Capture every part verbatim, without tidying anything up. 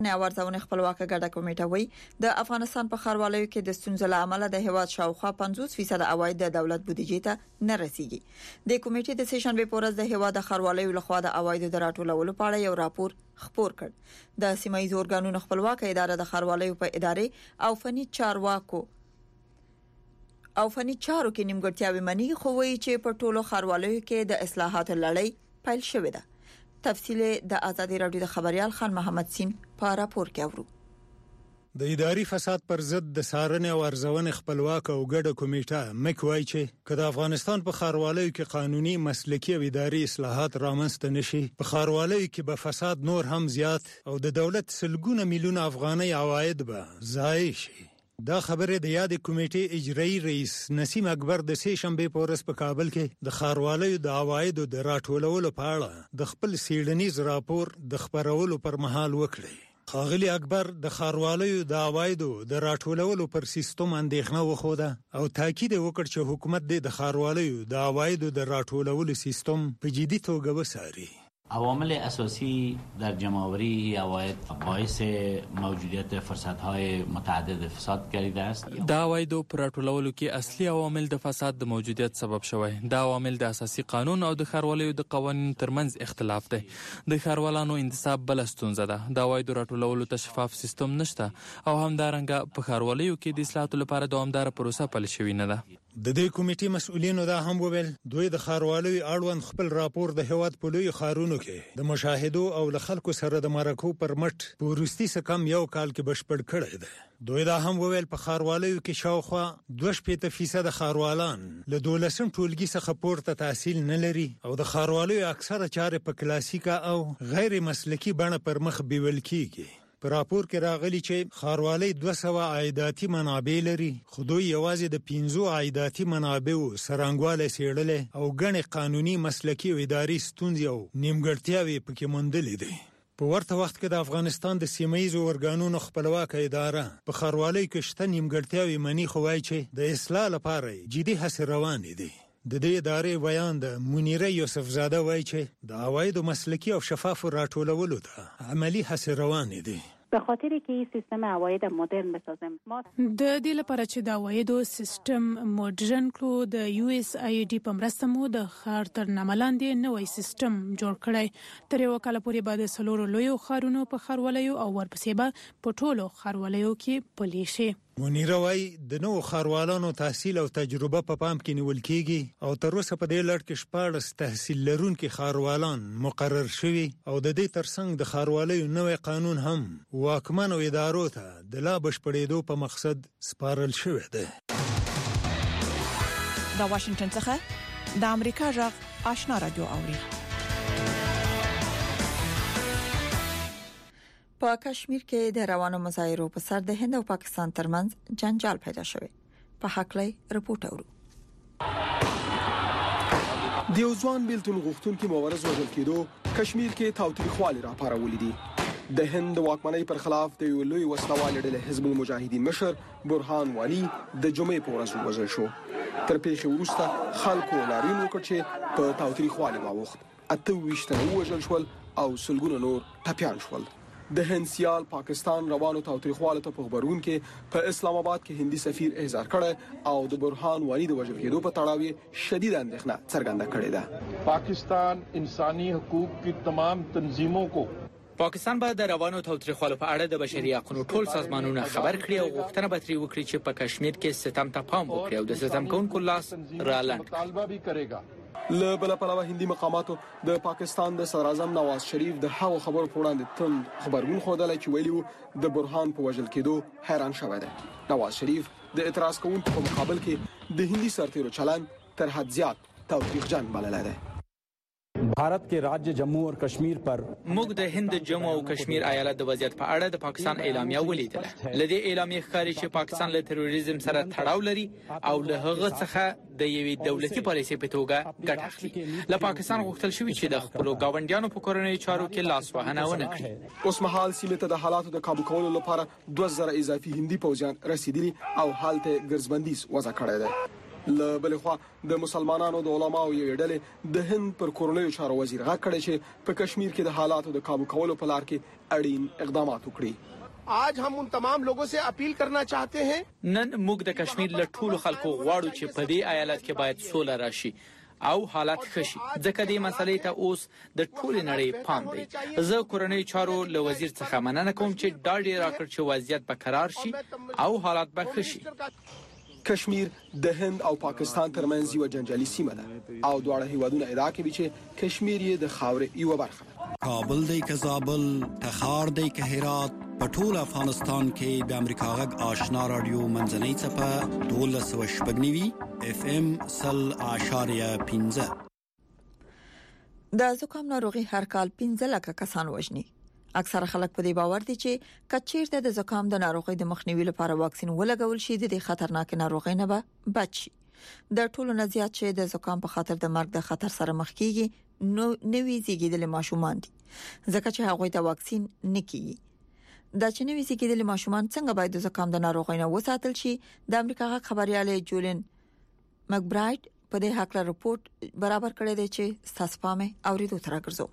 ارزونه خپلواکه ګډه کمیټه وایي د افغانستان په ښاروالۍ کې د ستونزو له امله د هیواد شاوخوا پنځوس فیصد عواید د دولت بودیجې ته نه رسیږي. د کمیټې د سه شنبه په ورځ د هیواد د ښاروالۍ لخوا د عوایدو د راټولولو په اړه یو راپور خپور کړ. د سیمه ییزو ارګانونو خپلواکه اداره د ښاروالۍ په ادارې او فني چارواکو او فني چارو کې نیمګړتیاوې مني، خو وایي چې په ټولو ښاروالۍ کې د اصلاحاتو لړۍ پیل شوې ده. تفصیل د ازادي رادیو د خبريال خان محمد سین په راپور کې اورو. د اداري فساد پر ضد د څارنې او ارزونې خپلواکه او ګډه کمیټه مک وایي چې که د افغانستان په ښاروالۍ کې قانوني، مسلکي او اداري اصلاحات رامنځته نشي، په ښاروالۍ کې به فساد نور هم زیات او د دولت سلګونه میلیونه افغانۍ عواید به ضایع شي. دا خبره د یاد کمیټې اجرایی رئیس نسیم اکبر د سه شنبه په ورځ په کابل کې د ښاروالۍ د عوایدو د راټولولو په اړه د خپل سیړنیز راپور د خبرولو پر مهال وکړي. ښاغلي اکبر د ښاروالۍ د عوایدو د راټولولو پر سیستم اندېښنه وښوده او تاکید وکړ چې حکومت د ښاروالۍ د عوایدو د راټولولو سیستم په جدي توګه وڅاري. عوامل اساسی در جمع‌آوری عواید باعث موجودیت فرصت‌های متعدد فساد گردیده است. دا عوایدو پر راټولولو کې اصلي عوامل د فساد د موجودیت سبب شوی. دا عوامل د اساسي قانون او د ښاروالۍ د قوانینو ترمنځ اختلاف دی. د ښاروالانو انتصاب بل ستونزه ده. د عوایدو راټولولو ته شفاف سیستم نشته او همدارنګه په ښاروالۍ کې د اصلاحاتو لپاره دوامدار پروسه پلي شوې نه ده. د دې کمیټې مسؤلینو دا هم وویل دوی د ښاروالۍ اړوند خپل راپور د هیواد په لوی ښارونو کې د مشاهدو او له خلکو سره د مرکو پر مټ په وروستي څه کم یو کال کې بشپړ کړی دی. دوی دا هم وویل په ښاروالۍ کې شاوخوا دوه شپېته فیصد ښاروالان له دولسم ټولګي څخه پورته تحصیل نه لري او د ښاروالۍ اکثره چارې په کلاسیکه او غیر مسلکي بڼه پر مخ بیول کیږي. په راپور کې راغلي چې ښاروالۍ دوه سوه عایداتي منابع لري، خو دوی یوازې د پنځو عایداتي منابعو څرنګوالی څېړلی او ګڼې قانوني، مسلکي او اداري ستونزې او نیمګړتیاوې پکې موندلې دي. په ورته وخت کې د افغانستان د سیمه ییزو ارګانونو خپلواکه اداره په ښاروالۍ کې شته نیمګړتیاوې مني، خو وایي چې د اصلاح لپاره جدي هڅې روانې دي. د دې ادارې بیان د منیره یوسف زاده وایي چې د عوایدو مسلکي او شفافو راټولولو ته عملی هڅې روانې دي. به خاطر که سیستم عواید مدرن بسازیم ما د دې لپاره چې د عوایدو سیستم مدرن کړو، د یو اس ای ډي په مرسته مو د ښار تر نامه لاندې نوی سیستم جوړ کړی. تر یو کال پورې به د څلورو لویو ښارونو په ښاروالۍ او ورپسې به په ټولو ښاروالۍ کې پلي شي. منیره وایي د نوو ښاروالانو تحصیل او تجربه په پام کې نیول کیږي او تر اوسه په دې لړ کې شپاړس تحصیل لرونکي ښاروالان مقرر شوي او د دې ترڅنګ د ښاروالۍ نوی قانون هم واکمنو ادارو ته د لا بشپړېدو په مقصد سپارل شوی دی. د واشنگټن څخه د امریکا غږ آشنا رادیو اوري. په کشمیر کې د روانو مظاهرو په سر د هند او پاکستان ترمنځ جنجال پیدا شوی. په حقلې رپورټ اورو. د یو ځوان بیلتون غوښتونکي مبارز وژل کېدو کشمیر کې تاوتریخوالی راپارولي دي. د هند واکمنۍ پر خلاف د یو لوی وسلوالې ډلې حزب المجاهدین مشر برهان والي د جمعې په ورځ وژل شو. تر پیښې وروسته خلکو لاریون وکړ چې په تاوتریخوالي واوښت. اته ویشت تنه ووژل شول او سلګونه نور ټپیان شول. د هند سیال پاکستان روانو تاوتریخوالو ته په خبرون کې په اسلام آباد کې هندي سفیر احضار کړی او د برهان والي د وژل کېدو په تړاو شدید اندېښنه څرګنده کړې ده. پاکستان انسانی حقوق کی تمام تنظیموں کو پاکستان به د روانو تاوتریخوالو په اړه د بشري حقوقو ټول سازمانونو خبر کړي او غوښتنه به ترې وکړي چې په کشمیر کې ستم ته پام وکړي او د ستم کوونکو لاس رالند کړي. له بل پلوه هندي مقاماتو د پاکستان د صدر اعظم نواز شریف د هغو خبرو په وړاندې تند خبرونه خوده چې ویلي د برهان په وژل کېدو حیران شوی دی. نواز شریف د اعتراض کوونکو په مقابل کې د هندي سرتیرو چلند تر حد زیات تاوتریخجن بللی دی. भारत के राज्य जम्मू और कश्मीर पर موږ د هند جموں او کشمیر ایالت د وضعیت په اړه د پاکستان اعلامیه ولیدله. لدې اعلامیه ښکاري چې پاکستان له تروریزم سره تړاو لري او له هغه څخه د یوې دولتي پالیسۍ په توګه ګټه اخلي. له پاکستان غوښتل شوی چې د خپل گاونډیانو په کورنۍ چارو کې لاس وهنه ونه کړي. اوس مهال سیمه ته د حالاتو د کابو کولو لپاره دوه زره اضافي هندي پوځیان رسیدلي او حالت ګرځبندیز وضع کړی دی. له بل خوا د مسلمانانو د علماو یو ډلې د هند پر کورنیو چارو وزیر غږ کړی چې په کشمیر کې د حالاتو د قابو کولو په لار کې اړین اقدامات وکړي. आज हम उन तमाम लोगों से अपील करना चाहते हैं نن موږ د کشمیر له ټولو خلکو غواړو چې په دې ایالت کې باید سوله راشي او حالات خشي ځکه دې مسلې ته اوس د ټولې نړۍ پام دی. زه کورنۍ چارو له وزیر څخه مننه کوم چې دا ډیر راکړ چې وضعیت به قرار شي او حالات به خشي. کشمیر د هند او پاکستان ترمنځ یو جنجالي سیمه ده او دواړه هیوادونه ادعا کوي چې کشمیر یې د خاورې یو برخه ده. کابل دی که زابل، تخار دی که هرات، په ټول افغانستان کې د امریکا غږ آشنا رادیو منځنۍ څپه دولس سوه شپږ نوي اف ام سل اعشاریه پنځه. د زکام ناروغي هر کال پنځه لکه کسان وژني. اکثره خلک په دې باور دي چې کچیرته د زکام د ناروغي د مخنیوي لپاره واکسین ولګول شي د دې خطرناک ناروغي نه به بچ شي. د ټولو نه زیات چې د زکام په خاطر د مرګ د خطر سره مخ کیږي نو نوي زیږیدل ماشومان دي ځکه چې هغوی ته واکسین نه کیږي. دا چې نوي زیږیدل ماشومان څنګه باید د زکام د ناروغي نه وساتل شي د امریکا غږ خبريال جولین مکبرایډ په دې حق له رپورت برابر کړی دی چې تاسو پامه اوریدو تر راګرځو.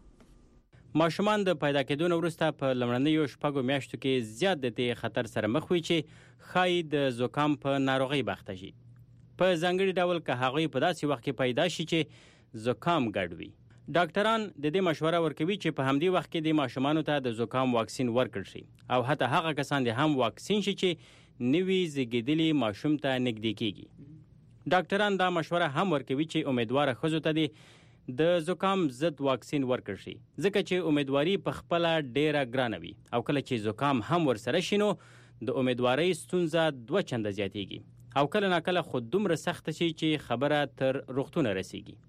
ماشومان د پیدا کېدو وروسته په لمړنیو شپږو میاشتو کې زیات د دې خطر سره مخ وي چې خای د زکام په ناروغي بخته شي. په ځانګړي ډول که هغه په داسې وخت کې پیدا شي چې زکام ګډ وي. ډاکټران د دې مشوره ورکوي چې په همدې وخت کې د ماشومانو ته د زکام واکسین ورکړل شي او حتی هغه کسان دي هم واکسین شي چې نوي زیږیدلي ماشوم ته نږدې کیږي. ډاکټران دا مشوره هم ورکوي چې امیدوار ښځو ته د زکام ضد واکسین ورکړل شي ځکه چې امیدواري په خپل ډیره ګرانه وي او کله چې زکام هم ورسره شي نو د امیدواري ستونزه دوه چنده زیاتېږي او کله ناکله خود دومره سخت شي چې خبره تر روغتون رسیږي.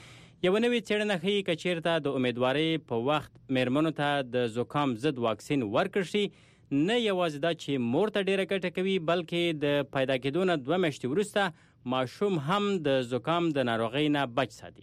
یو نوې څېړنه ښیي چې چیرته د امیدواري په وخت میرمنو ته د زکام ضد واکسین ورکړل شي نه یوازې دا چې مور ته ډیره ګټه کوي بلکې د پیدا کېدو نه دوه میاشتې وروسته ماشوم هم د زکام د ناروغۍ نه بچ ساتي.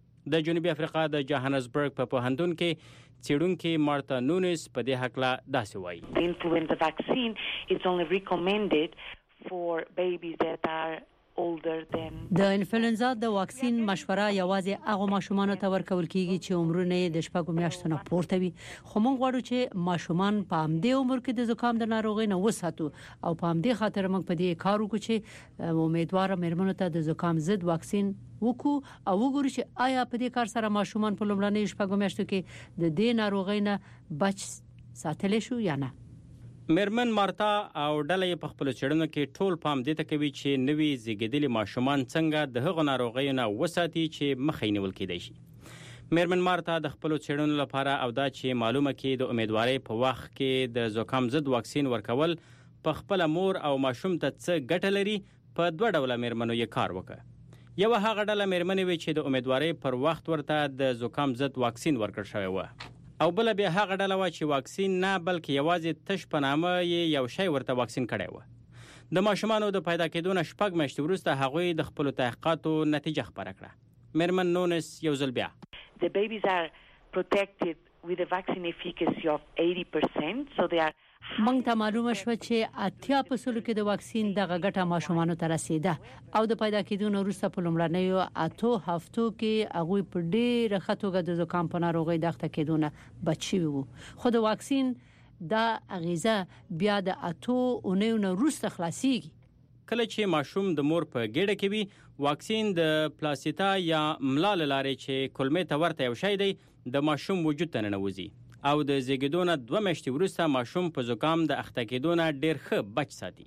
د جنوبي افریقا د جوهانسبرګ په پوهنتون کې څېړونکي مارتا نونس په دې حق لا داسې وایي. The influenza vaccine is only recommended for babies that are older than د انفلونزا د واکسین مشوره یوازې هغه ماشومان ته ورکول کیږي چې عمرونه د شپږو میاشتو نه پورته وي. خو موږ غواړو چې ماشومان په همدې عمر کې د زکام د ناروغۍ نه وساتو او په همدې خاطر موږ په دې کار وکړو چې امیدوار مېرمنو ته د زکام ضد واکسین وکړو او وګورو چې آیا په دې کار سره ماشومان په لومړنۍ شپږو میاشتو کې د دې ناروغۍ نه بچ ساتل شو یا نه. میرمن مارتا او ډلې په خپل چړنو کې ټول پام دې ته کوي چې نوي زیږیدلي ماشومان څنګه د هغو ناروغیو نه وساتي چې مخې نیول کېدای شي. میرمن مارتا د خپل چړنو لپاره او دا چې معلومه کې د امیدواري په وخت کې د زکام ضد واکسین ورکول په خپل مور او ماشوم ته څه ګټه لري په دوه ډوله میرمنو یې کار وکړ. یو هغه ډله میرمنې وي چې د امیدواري پر وخت ورته د زکام ضد واکسین ورکړل شوی و او بل بیا هغه ډله و چې واکسین نه بلکې یوازې تش په نامه یو شی ورته واکسین کړی و. د ماشومانو د پیدا کېدو نه شپږ میاشتې وروسته هغوی د خپلو تحقیقاتو نتیجه خپره کړه. میرمن نونس یو ځل بیا The babies are protected with a vaccine efficacy of eighty percent so they are موږ ته معلومه شو چې اتیا په سلو کې د واکسین دغه ګټه ماشومانو ته رسیده او د پیدا کېدو نه وروسته په لومړنیو اتو هفتو کې هغوی په ډېره ښه توګه د زکام په ناروغۍ د اخته کېدو نه بچ شوي وو. خو د واکسین دا اغیزه بیا د اتو اونیو نه وروسته خلاصیږي. کله چې ماشوم د مور په ګېډه کې وي واکسین د پلاسیتا یا ملا له لارې چې کولمې ته ورته یو شی دی د ماشوم وجود ته ننوځي او د زیږیدو نه دوه میاشتې وروسته ماشوم په زکام د اخته کېدو نه ډېر ښه بچ ساتي.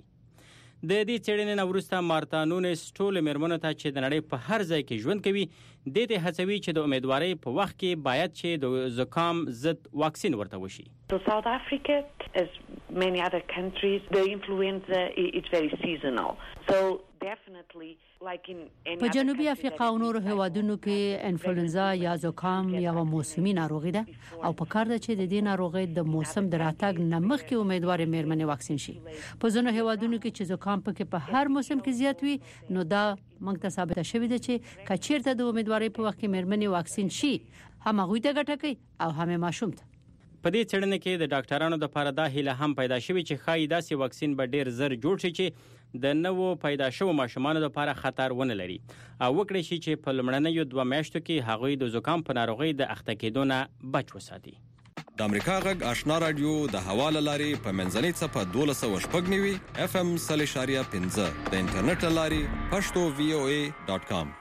د دې څېړنې نه وروسته مارتا نونس ټولو میرمنو ته چې د نړۍ په هر ځای کې ژوند کوي دې ته هڅوي چې د امیدوارۍ په وخت کې باید چې د زکام ضد واکسین ورته وشي. So South Africa, as many other countries, the influenza is very seasonal. So definitely like in any په جنوبي افریقا او نورو هیوادونو کې انفلونزا یا زکام یو موسمي ناروغي ده او په کار ده چې د دې ناروغۍ د موسم د راتګ نه مخکې امیدوار میرمنې واکسین شي. په ځینو هیوادونو کې چې زکام پکې په هر موسم کې زیات وي نو دا موږ ته ثابته شوی ده چې کچیرته د امیدوارۍ په وخت کې میرمنې واکسین شي هم هغوی ته ګټه کوي او هم ماشوم ته. په دې څېړنه کې د ډاکټرانو لپاره دا هیله هم پیدا شوې چې ښایي داسې واکسین به ډېر زر جوړ شي چې د نوو پیدا شوو ماشومانو لپاره خطر ونه لري او وکړي شي چې په لومړنیو دوه میاشتو کې هغوی د زکام په ناروغۍ د اخته کېدو نه بچ وساتي. د امریکا غږ آشنا رادیو د حواله لاري په منځنۍ صفه دولس سوه شپږ نوي اف ام صلی اشاریه پنځه د انټرنیټ لاري پښتو وی او ای ډاټ کام.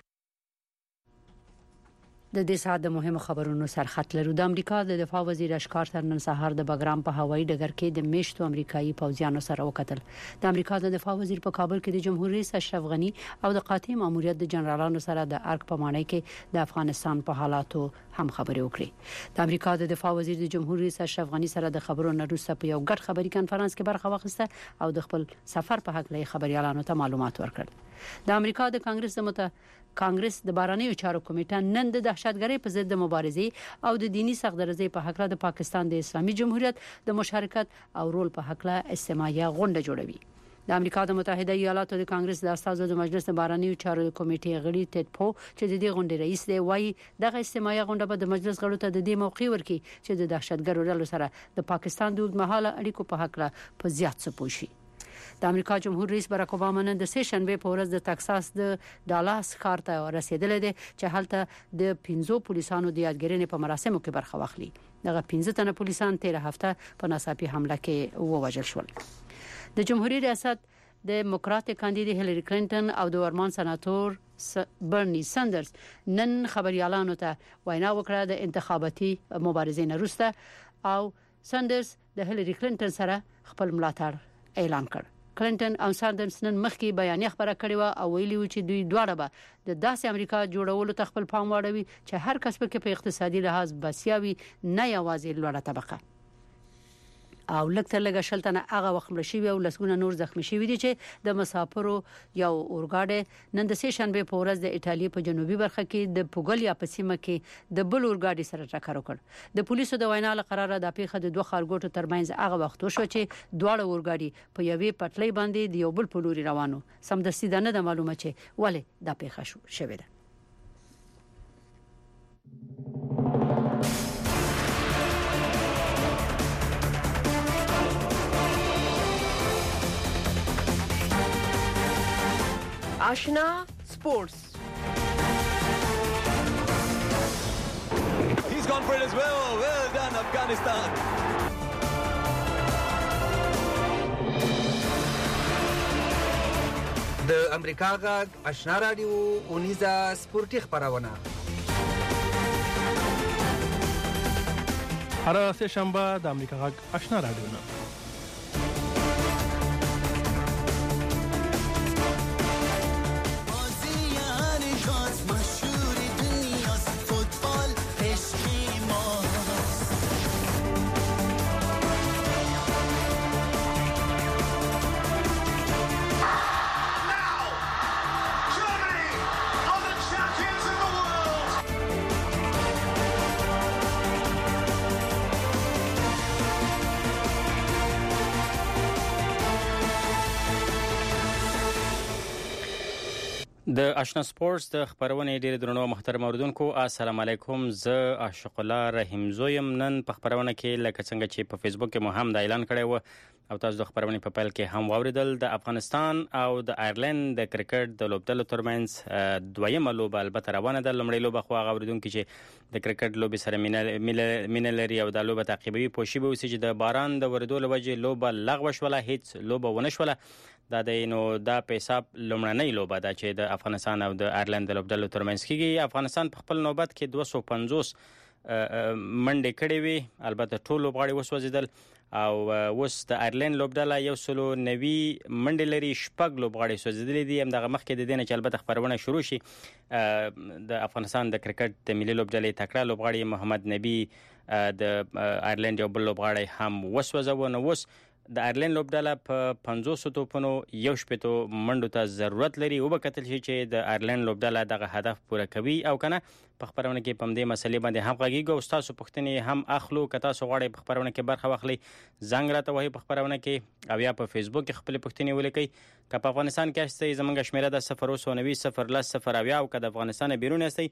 د دې ساعت د مهمو خبرونو سرخط لرو. د امریکا د دفاع وزیر اشکار تر نن سهار د بګرام په هوایي ډګر کې د میشتو امریکایي پوځیانو سره وکتل. د امریکا د دفاع وزیر په کابل کې د جمهوریت رئیس اشرف غنی او د قاطع ماموریت د جنرالانو سره د ارګ په مانۍ کې د افغانستان په حالاتو هم خبرې وکړي. د امریکا د دفاع وزیر د جمهوریت رئیس اشرف غنی سره د خبرونو وروسته په یو ګډ خبري کانفرنس کې برخه واخیسته او د خپل سفر په حق له خبريالانو ته معلومات ورکړل. د امریکا د کانګرس د مت کانګرس د بارنیو چارو کمیټه نن د دهشتګرۍ په ضد د مبارزې او د دینی سختدرزۍ په حق د پاکستان د اسلامي جمهوریت د مشارکت او رول په حق له استماعیه غونډه جوړوي. د امریکا د متحده ایالاتو د کانګرس د استازو د مجلس د بارنیو چارو کمیټې غړي ټیډ پو چې د دې غونډې رئیس دی وایي دغه استماعیه غونډه به د مجلس غړو ته د دې موقع ورکړي چې د دهشتګرو ډلو سره د پاکستان د اوږدمهاله اړیکو په حق له په زیات څه پوښي. د امریکا جمهور رئیس باراک اوباما نن د سه شنبه په ورځ د ټکساس د ډالاس ښار ته رسیدلی دی چې هلته د پنځو پولیسانو د یادګرنې په مراسمو کې برخه واخلي. دغه پنځه تنه پولیسان تیر هفته په ناڅاپي حمله کې ووژل شول. د جمهوریت ریاست د دیموکراتیک کاندید هیلری کلینټن او د ورمان سناتور برنی ساندرز نن خبريالانو ته وینا وکړه د انتخاباتي مبارزې نه وروسته او ساندرز د هیلری کلینټن سره خپل ملاتړ اعلان کړ. کلینټن او ساندرز نن مخکې بیانیه خبره کړې و او ویلي و چې دوی دواړه به د داسې امریکا جوړولو ته خپل پام واړوي چې هر کس پکې په اقتصادي لحاظ بسیاوي نه یوازې لوړه طبقه او لکه لږه شلتنه هغه وخت مړ شوی او لسګونه نور زخمی شوی دي چې د مسافرو یو اورګاډي نن د سه شنبه په ورځ د ایتالیا په جنوبي برخه کې د پوګلیا په سیمه کې د بل اورګاډي سره ټکر وکړ. د پولیسو د وینا له قراره د پیښه د دوه خارګوټو ترمنځ هغه وخت وشو چې دواړه اورګاډي په یوې پټلۍ باندې د یو بل په لوري روانو. سمدستي ده نه د معلومه چې ولې دا پیښه شو شوې ده. Ashna Sports. He's gone for it as well. Well done, Afghanistan. د امریکا غږ آشنا رادیو اونیزه سپورتي خبرونه هر سه شنبه د امریکا غږ آشنا رادیو نه د آشنا سپورتس د خبرونې ډېر درنو محترم اوریدونکو السلام علیکم. زه عاشق الله رحیم زویم. نن په خبرونه کې لکه څنګه چې په فیسبوک کې مو هم د اعلان کړی و او تاسو د خبرونې په پیل کې هم واوریدل د افغانستان او د آیرلند د کرکټ د لوبډلو ترمنځ دویمه لوبه البته روانه ده. لومړی لوبه خو هغه اوریدونکو چې د کرکټ لوبې سره مینه لري او د لوبه تعقیبوي پوښي به اوسي چې د باران د ورېدو له وجې لوبه لغوه شوله، هیڅ لوبه ونه شوله. دا د نو دا په حساب لومړنۍ لوبه ده چې د افغانستان او د آیرلند د لوبډلو ترمنځ کېږي. افغانستان په خپل نوبت کې دوه سوه پنځوس منډې کړې وي، البته ټول لوبغاړي وسوځېدل او اوس د آیرلند لوبډله یو سلو نوي منډې لري، شپږ لوبغاړي سوځېدلي دي. همدغه مخکې د دې نه چې البته خبرونه شروع شي د افغانستان د کرکټ د ملي لوبډلې تکړه لوبغاړي محمد نبي د آیرلند یو بل لوبغاړی هم وسوځاوه. نو اوس د آیرلند لوبډله په پنځوس توپونو یو شپېتو منډو ته ضرورت لري. وبه کتل شي چې د آیرلند لوبډله دغه هدف پوره کوي او کنه. په خبرونه کې په دې مسلې باندې هم غږیږو او تاسو پوښتنې هم اخلو. که تاسو غواړئ په خبرونه کې برخه واخلئ زنګ راته وهئ په خبرونه کې او یا په فیسبوک کې خپل پوښتنې ولیکئ. که په افغانستان کې یاستئ زموږ شمیره ده صفر اووه نوي صفر لس صفر اویا او که د افغانستان بیرون یاستئ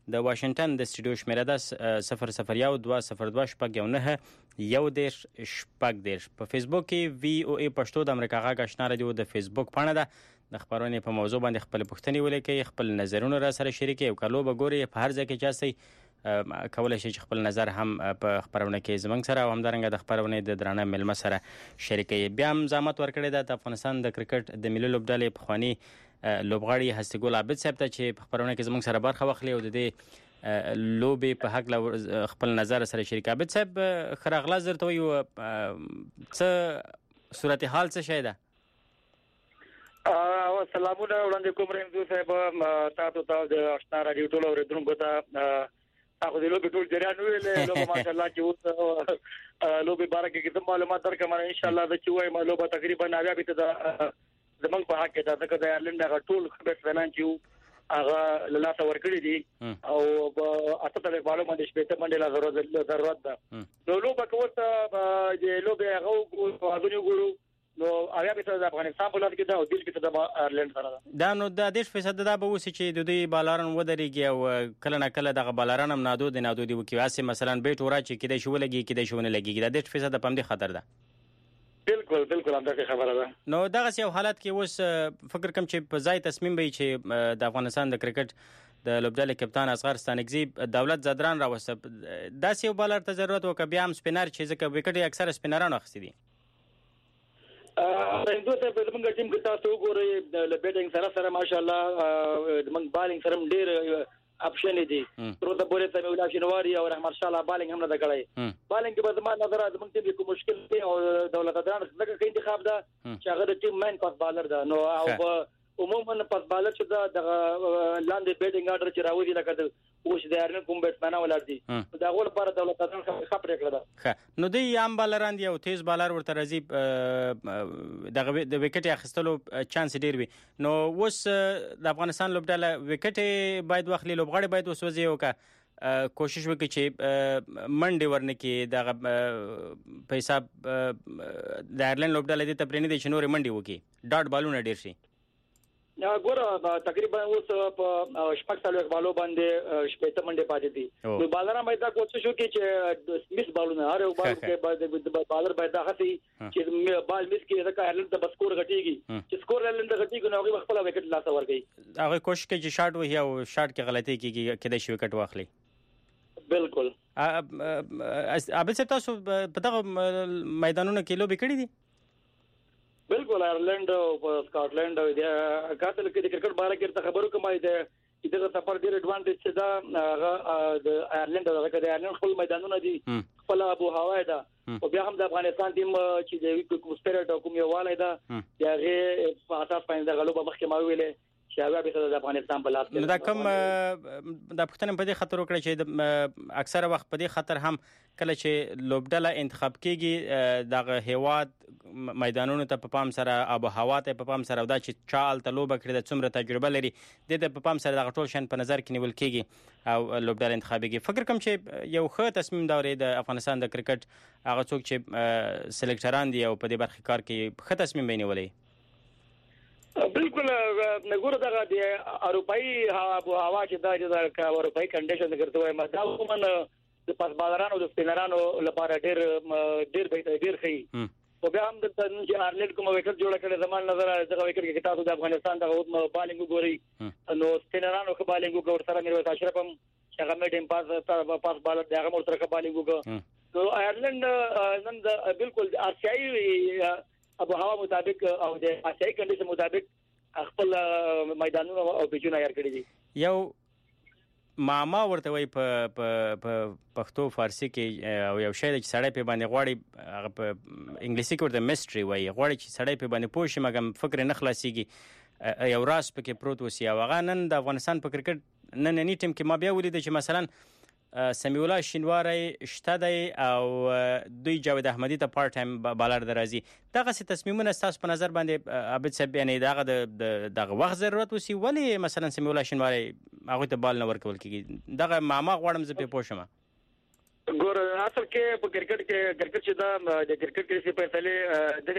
د واشنگټن د سټډیو شمیره ده صفر صفر یو دوه صفر دوه شپږ یو نه یو دېرش شپږ دېرش. په فیسبوک کې وی او ای پښتو د امریکا غږ آشنا رادیو د فیسبوک پاڼه ده. د خبرونې په موضوع باندې خپل پوښتنې ولیکئ، خپل نظرونه را سره شریکئ او کلو به ګوري په هر ځای کې چاسي کولای شي چې خپل نظر هم په خبرونه کې زمنګ سره او همدارنګه د خبرونې د درانه ملمه سره شریکئ. بیا هم زحمت ورکړی ده د افغانستان د کرکټ د ملي لوبډلې پخواني لوبغاړي هستګل عابد صاحب ته چې په خبرونه کې زموږ سره برخه واخلي او د دې لوبې په حق خپل نظر سره شریک. عابد صاحب خراغلا زرته وي څه صورتحال څه شي ده؟ او سلامونه وړاندې کوم رنګ صاحب تاسو ته د آشنا رادیو ټول اوریدونکو ته تاسو د لوبې ټول جریان ویلې لوبه ماشاءالله چې اوس لوبې باره کې کوم معلومات درکوم ان شاء الله د چې وایم لوبه تقریبا ناویا به ته زمنګ په حق کې دا ځکه د ایرلند هغه ټول خبر فنان چې هغه لاله ورکړي دي او اته ته بالو باندې شپته باندې لا ضرورت ضرورت ده نو لوبه کوته د لوبه هغه غوډونی ګورو نو هغه به د افغانستان په لاره کې دا او دل کې د ایرلند سره ده دا نو د دیش فیصد دا به وسی چې د دوی بالارن ودرېږي او کله نه کله د بالارن هم نادود نادودي وکي واسه مثلا بیت ورا چې کېدای شو لګي کېدای شو نه لګي د دیش فیصد په دې خطر ده. بالکل بالکل هم دا خبره ده. نو دغه یو حالت کې اوس فکر کوم چې په ځای تصمیم به چې د افغانستان د کرکټ د لوبډلې کپتان اصغر ستانکزی دولت زدران راوسته داسې یو بالر ته ضرورت وکړ بیا هم سپینر چې ځکه وکټ اکثر سپینرانو اخستي دي. ا انده ته په موږ ټیم کې تاسو وګورئ ل بیټینګ سره سره ماشاءالله موږ بالینګ سره ډېر اپشن دي تر ته پورې ته ویلا شنواری او رحمت شاه الله بالینګ هم نه کړی بالینګ کې به زما نظر موږ ته کوم مشکل دی او دولت دران څنګه کې انتخاب ده چې هغه د ټیم مین پاس بالر ده نو او عموما پاس بالر چې دا د لاندې بیټینګ اډر چې راوځي لکه د اوس د ارن کوم بیټسمن ولر دي دا غوړ پر دولت دران خبرې کړل ده نو دی یم بالران دی او تیز بالر ورته راځي د د وکټ اخیستلو چانس ډیر وي نو اوس د افغانستان لوبډاله وکټ باید واخلي لوبغاړي باید وسوځي او کا کوشش وکړي چې منډي ورنه کې د په حساب د ایرلند لوبډاله د تپرینې د شنوري منډي وکي ډاټ بالونه ډیر شي نو ګوره تقریبا اوس په شپږ سالو بالو باندې شپږ منډه پاتې دي نو بالر باید دا کوشش وکړي چې مس بالونه هر یو بال کې بالر باید دا هڅي چې بال مس کې دا ایرلند د سکور غټيږي چې سکور ایرلند غټيږي نو هغه خپل وکټ لاس ورګي هغه کوشش کوي چې شاټ وهي او شاټ کې غلطي کیږي کله شي وکټ واخلي. بالکل ابل څه تاسو په دغه میدانونو کې لوبي کړې دي؟ بالکل ایرلند او سکاټلند او د کاتل کې د کرکټ باره کې خبرو کومای ده چې دغه سفر ډیر ایڈوانټیج څه ده هغه د ایرلند او د ایرلند خپل میدانونه دي خپل ابو هوا ده او بیا هم د افغانستان ټیم چې د کوم سپیرټ او کوم یواله ده هغه په اساس باندې د غلوب مخکې ما ویلې چې هغه به د افغانستان په لاس کې دا کوم د پښتنې په دې خطر وکړي چې اکثره وخت په دې خطر هم کله چې لوبډاله انتخاب کیږي دغه هیواد میدانونو ته په پام سره ابو هوا ته په پام سره او دا چې چال ته لوب کړی د څومره تجربه لري د په پام سره دغه ټول شن په نظر کې نیول کیږي او لوبډاله انتخابيږي. فکر کوم چې یو ښه تصمیم دا لري د افغانستان د کرکټ هغه څوک چې سلیکټران دي او په دې برخه کار کوي ښه تصمیم وینولې. بالکل نګور دغه د اروپאי ابو هوا چې دا د اروپאי کنډیشن ګرځي وای ما دا ومن د پاس بالرانو د سپینرانو لپاره ډیر ډیر به ډیر خي او بیا هم د چې ایرلند کوم وکټ جوړ کړي زمون نظر هغه وکټ کې تاسو د افغانستان د بالینګ وګوري نو سپینرانو خو بالینګ وګور سره مې اشرف هم هغه مې ټیم پاس پاس بالر دغه مور سره بالینګ وګور نو ایرلند نن بالکل آسیایي ابو هوا مطابق او د آسیایي کنډیشن مطابق خپل میدانونو او پیچونه یار کړی دي. یو ماما ورته وای په په پښتو فارسی کې او یو شی چې سړی په باندې غواړي هغه په انګلیسي کې ورته میسټری وای غواړي چې سړی په باندې پوه شي مګم فکر نه خلاصيږي یو راز پکې پروت وسی او هغه نن د افغانستان په کرکټ نن ننی ټیم کې ما بیا ولید چې مثلا سمیع الله شینواری شته دی او دوی جاوید احمدی ته پارت ټایم بالر درازي دغه څه تصمیمونه تاسو په نظر باندې عبد صاحب یعنی دغه د دغه وخت ضرورت وسی ولی مثلا سمیع الله شینواری هغه ته بال نه ورکول کیږي دغه ماما غواړم زه په پوښم ګور اصل کې په کرکټ کې کرکټ چې دا د کرکټ کې څه فیصله د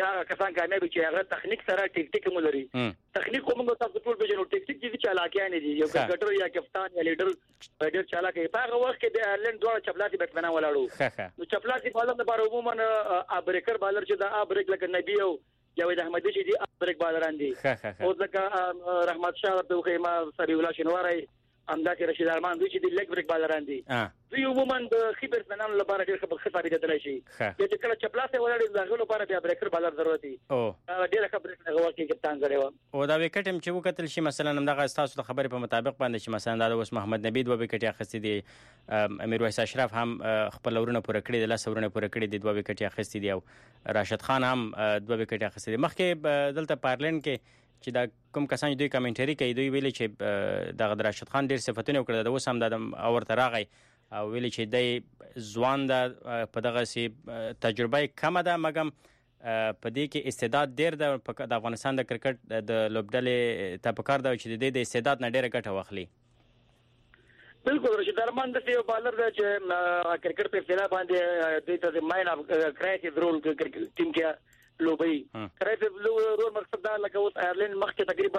هغه کسان کامیاب چې هغه تخنیک سره ټیکټیک مو لري تخنیک کوم تاسو ټول به جوړ ټیکټیک دي چې علاقه نه دي یو کرکټر یا کپتان یا لیډر ډېر چالاک په هغه وخت کې د ایرلند دوه چپلاتي بیټسمنان ولاړو نو چپلاتي بالر لپاره عموما ابریکر بالر چې دا ابریک لکه نبی او جاوید احمدی چې دي ابریک بالران دي او ځکه رحمت شاه ورته خیمه سبی الله شنواری امداکي رشید ارمان دوی چې د لیګ بریک بالران دي دوی عموما د خبر سنن لپاره ډېر ښه ثابت کېدل شي چې کله چپلاسه ولاړ د غو لپاره بیا بریکر بالر ضرورت دي او ډېر ښه بریک هغه وخت کې کپتان غړي او دا وکټ هم چې وکتل شي مثلا دغه تاسو د خبرې په مطابق باندې چې مثلا د اوس محمد نبی دوه وکټ اخستې دي امیر ویس اشرف هم خپل ورونه پوره کړی دي لاس ورونه پوره کړی دي دوه وکټ اخستې دي او راشد خان هم دوه وکټ اخستې دي مخکې دلته پارلین کې چې دا کوم کسان دوی کمنټري کوي دوی ویلي چې دغه راشد خان ډېر صفتونه وکړه د اوس هم د اورته راغی او ویلي چې د ځوان د په دغه سي تجربه کم ده مګم په دې کې استعداد ډېر ده د افغانستان د کرکټ د لوبډلې ته پکار ده چې د استعداد نه ډېره ګټه واخلي بالکل رشید ارمان د یو بالر دی چې کرکټ په فلا باندې دوی ته د ماین اف کرایټیو رول کرکټ ټیم کې لوبي کرایټیو رول مقصد دا لکه اوس ایرلند مخکې تقریبا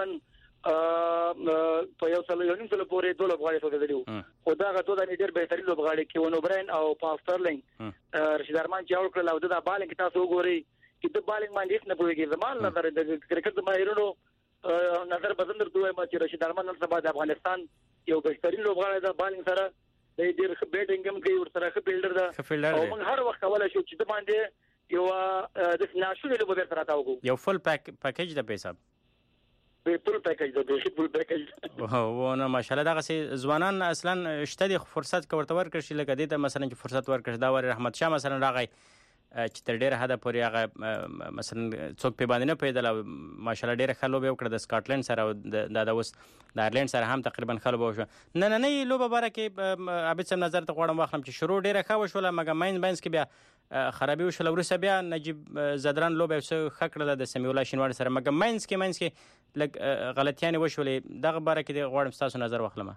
په یو څل یو نیم څل پورې دوه لوبغاړي سوځېدلي خو دا غوډه د ډېر بهترین لوبغاړي کې ونو برین او پاسترلینګ رشید ارمان چې اول کړل او د بالینګ تاسو وګورئ چې د بالینګ باندې هیڅ نه پوهیږي زمال نظر د کرکټ د ماهرونو نظر بدل درته وایم چې رشید ارمان نن سبا د افغانستان یو بهترین لوبغاړی د بالینګ سره د ډېر ښه بیټینګ هم کوي ورسره ښه فیلډر ده او موږ هر وخت کولای شو چې د باندې یو د ناشونې لوبه سره تاوګو یو فل پیک پیکیج د پیسې په فل پیکیج د بیخي فل پیکیج او نو ماشاءالله دغه سي ځوانان اصلا شته د فرصت کورته ورکړ شي لکه دې ته مثلا چې فرصت ورکړ دا ور رحمت شاه مثلا راغی چې تر ډیره حد پورې هغه مثلا څوک په باندې نه پیدل ماشاءالله ډیره خلوب یو کړ د سکاټلند سره او د اوس د ایرلند سره هم تقریبا خلوب وشو نه نه نه لوبه باره کې ابد سم نظر ته غواړم واخلم چې شروع ډیره ښه وشول مګر ماین باینس کې بیا خرابي وشول ورسره بیا نجیب زدران لوبه څه خکړه د سمیولا شینوار سره مګر ماینس کې ماینس کې لګ غلطیانه وشولې دغه باره کې غواړم تاسو نظر واخلم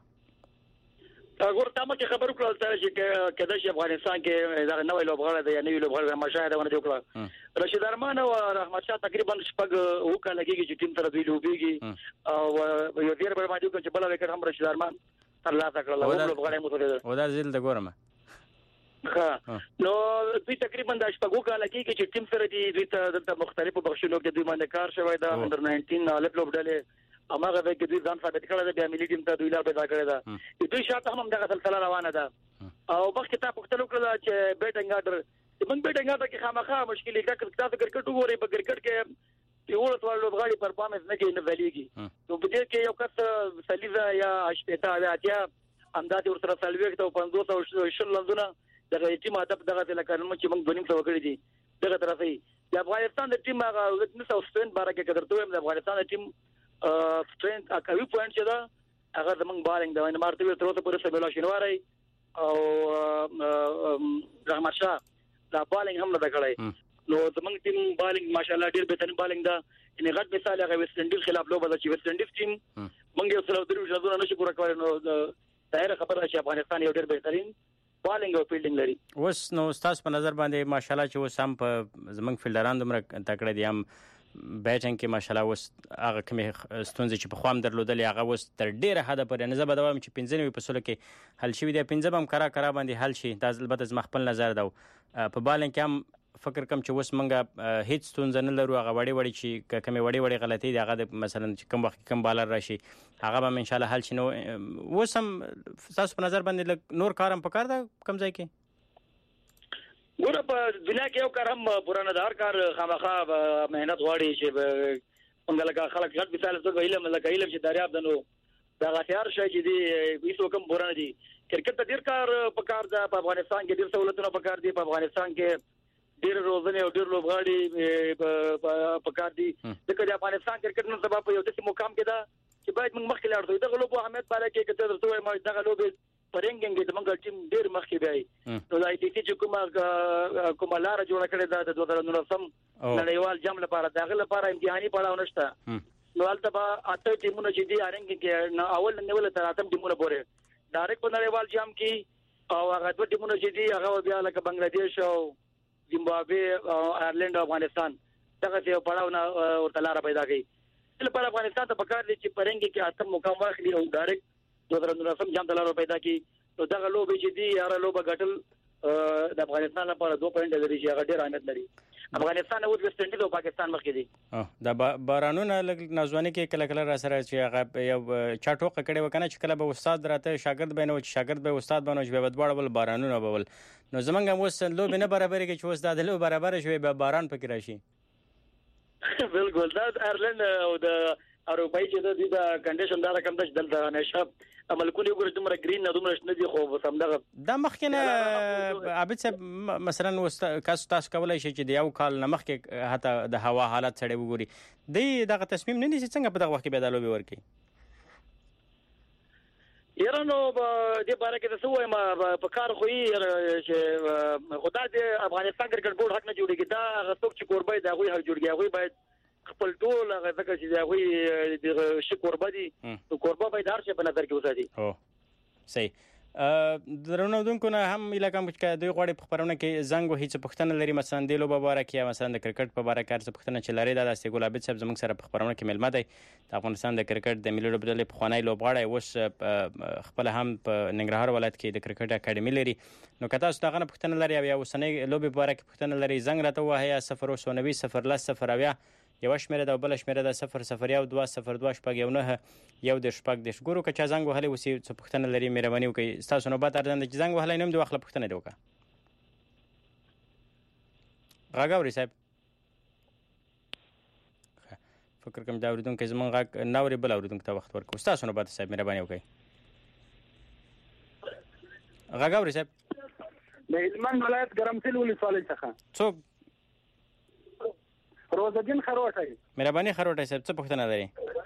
اګور تاسو کې خبرو کړل چې کله چې افغانستان کې دا نوې لوبغاړي د نوې لوبغاړي مشاهده ونه وکړه رشید ارمان او رحمت شاه تقریبا شپږ وکړه لګيږي چې ټیم سره دوی لوبيږي او یو ډیر به ماجو چې بل وکړ هم رشید ارمان تر لاسه کړل او لوبغاړي مو ته او دا زیل د ګورم ها نو دوی تقریبا د شپږ وکړه لګيږي چې ټیم سره دوی د مختلفو بخښونو کې دوی باندې کار شوی دا انډر ناینټین لپ لوبډلې اماغه به کې دوی ځان ثابت کړل د بیا ملي ټیم ته دوی لار پیدا کړی دا دوی شاته هم دغه سلسله روانه ده او وخت ته پختلو کړل چې بیټینګ اډر موږ بیټینګ اډر کې خامخا مشکلې کا تاسو کرکټ وګورئ په کرکټ کې یو ټول لوبغاړي پرفارمنس نه کوي نه ویلېږي نو په دې کې یو کس سلیزا یا اشپیتا یا اتیا انداز ورسره سلويک ته پنځوس او شل لندونه دغه ټیم ادب دغه لکه نو چې موږ بنیم څو کړی دي دغه طرفي د افغانستان د ټیم هغه د نو سپین بارکه کړته د افغانستان د ټیم سترنث اکوي پوینټ چې دا هغه زمونږ بالینګ دا نه مارته تر اوسه پورې سبیلا شینواری او رحمت شاه دا بالینګ هم نه کړای نو زمونږ ټیم بالینګ ماشاءالله ډیر بهترین بالینګ دا ان غټ مثال هغه ویسټ انډیز خلاف لوبه چې ویسټ انډیز ټیم موږ یو څلور درو ځله نشو پوره کولای نو ظاهر خبره چې افغانستان یو ډیر بهترین بالینګ او فیلډینګ لري اوس نو تاسو په نظر باندې ماشاءالله چې وسم په زمونږ فیلډران دومره تکړه دي هم بیټینګ کې ماشاءالله وس هغه کومه ستونزې چې په خوام درلودلې هغه وس تر ډیره حد پورې نه زبر دوام چې پنځه نوي په سلو کې حل شوی دی پنځه بم کرا کرا باندې حل شي دا البته زما خپل نظر دا په بالینګ کې هم فکر کوم چې وس منګه هیڅ ستونزه نه لرو هغه وړي وړي چې کومه وړي وړي غلطي دی هغه مثلا چې کوم وخت کوم بالر راشي هغه به ان شاء الله حل شي نو وسم تاسو په نظر باندې نور کارم پکار دا کم ځای کې ګوره په دنیا کې یو کار هم پرانه دار کار خامخا مهنت غواړي چې څنګه لکه خلک غټ مثال څه علم لکه علم چې دریاب دنو دا غتیار شي چې دی هیڅ کوم پرانه دي کرکټ ته ډیر کار پکار ده په افغانستان کې ډیر سہولتونه پکار دي په افغانستان کې ډیر روزنه او ډیر لوبغاړي پکار دي ځکه چې افغانستان کرکټ نن سبا په یو داسې مقام کې ده چې باید موږ مخکې لاړ شو دغه لوبو اهمیت باندې کې کته درته ما دغه لوبې پرنګنګ د موږ ټیم ډیر مخکې دی نو د آی ټی سی چې کومه کومه لار جوړه کړې ده د دوه هزار نولسم نړیوال جام لپاره دغه لپاره امتحاني پړاو نشته نو البته با اته ټیمونه چې دي ارنګ کې نو اول نیول تر اتم ټیمونه پورې ډایرکټ په نړیوال جام کې او هغه دوه ټیمونه چې دي هغه بیا لکه بنگلاديش او زیمبابوے او ایرلند او افغانستان دغه یو پړاو نه ورته لار پیدا کړي لپاره افغانستان ته پکار دي چې پرنګي کې اتم مقام واخلي او ډایرکټ دوه زره نولسم جام ته لار پیدا کړي نو دغه لوبې چې دي هغه لوبه ګټل د افغانستان لپاره دوه پوینټ لري چې هغه ډېر اهمیت لري افغانستان او ویسټ انډیز او پاکستان مخکې دي اه دا بارانونه نازواني کې کله کله را سره چې هغه یو چاټوقه کړي وکنه چې کله به استاد راته شاګرد بینه او شاګرد به استاد بنو چې به دواړه بل بارانونه بول نو زمونږ هم اوس لوب نه برابر کې چې اوس د لوب برابر شوی به باران پکې راشي بالکل دا ایرلند او د اروپای چې د کنډیشن دا رقم د دلته نشه عملکونه ګور دومره گرین نه دومره شنه دي خو سم دغه د مخکنه عابد صاحب مثلا کاس تاسو کولای شئ چې د یو کال نه مخکې حتی د هوا حالت سره وګوري د دغه تصمیم نه نیسي څنګه په دغه وخت کې به د لوبي ورکی ایرانو د باره کې څه وایم په کار خو یې چې خدای د افغانستان کرکټ بورډ حق نه جوړیږي دا هغه څوک چې قربای دا غوي حق جوړیږي غوي باید خپل ټول هغه ځکه چې دا غوي د شي قربا دي نو قربا باید هر څه په نظر کې وساتي او صحیح درونو دونکو نه هم علاقه کې دوی غوړي په خبرونه کې زنګ وهي چې پښتنه لري مثلا د لوبه باره کې مثلا د کرکټ په باره کې څه پښتنه چې لري د استګول عابد صاحب زموږ سره په خبرونه کې ملمه دی د افغانستان د کرکټ د ملي لوبډلې په خوانی لوبغاړی اوس خپل هم په ننګرهار ولایت کې د کرکټ اکیډمي لري نو کته تاسو دغه پښتنه لري او اوسنۍ لوبه باره کې پښتنه لري زنګ راته وایي صفر او نوي صفر لس صفر اویا یو شمیره د بل شمیره د صفر صفر یو دوه صفر دوه شپږ یو نه یو د شپږ د شګورو که چا زنګ وهلی وسی څه پښتنه لري مهرباني وکړئ تاسو نو بعد ارزنده چې زنګ وهلی نیم د وخت پښتنه دی وکړه غاګوري صاحب فکر کوم دا اوریدونکو زمون غاګ ناوري بل اوریدونکو ته وخت ورکړو تاسو نو بعد صاحب مهرباني وکړئ غاګوري صاحب د هلمند ولایت ګرمسل ولسوالۍ څخه څوک روزالدین خروټی مهرباني خروټی صاحب څه پوښتنه لري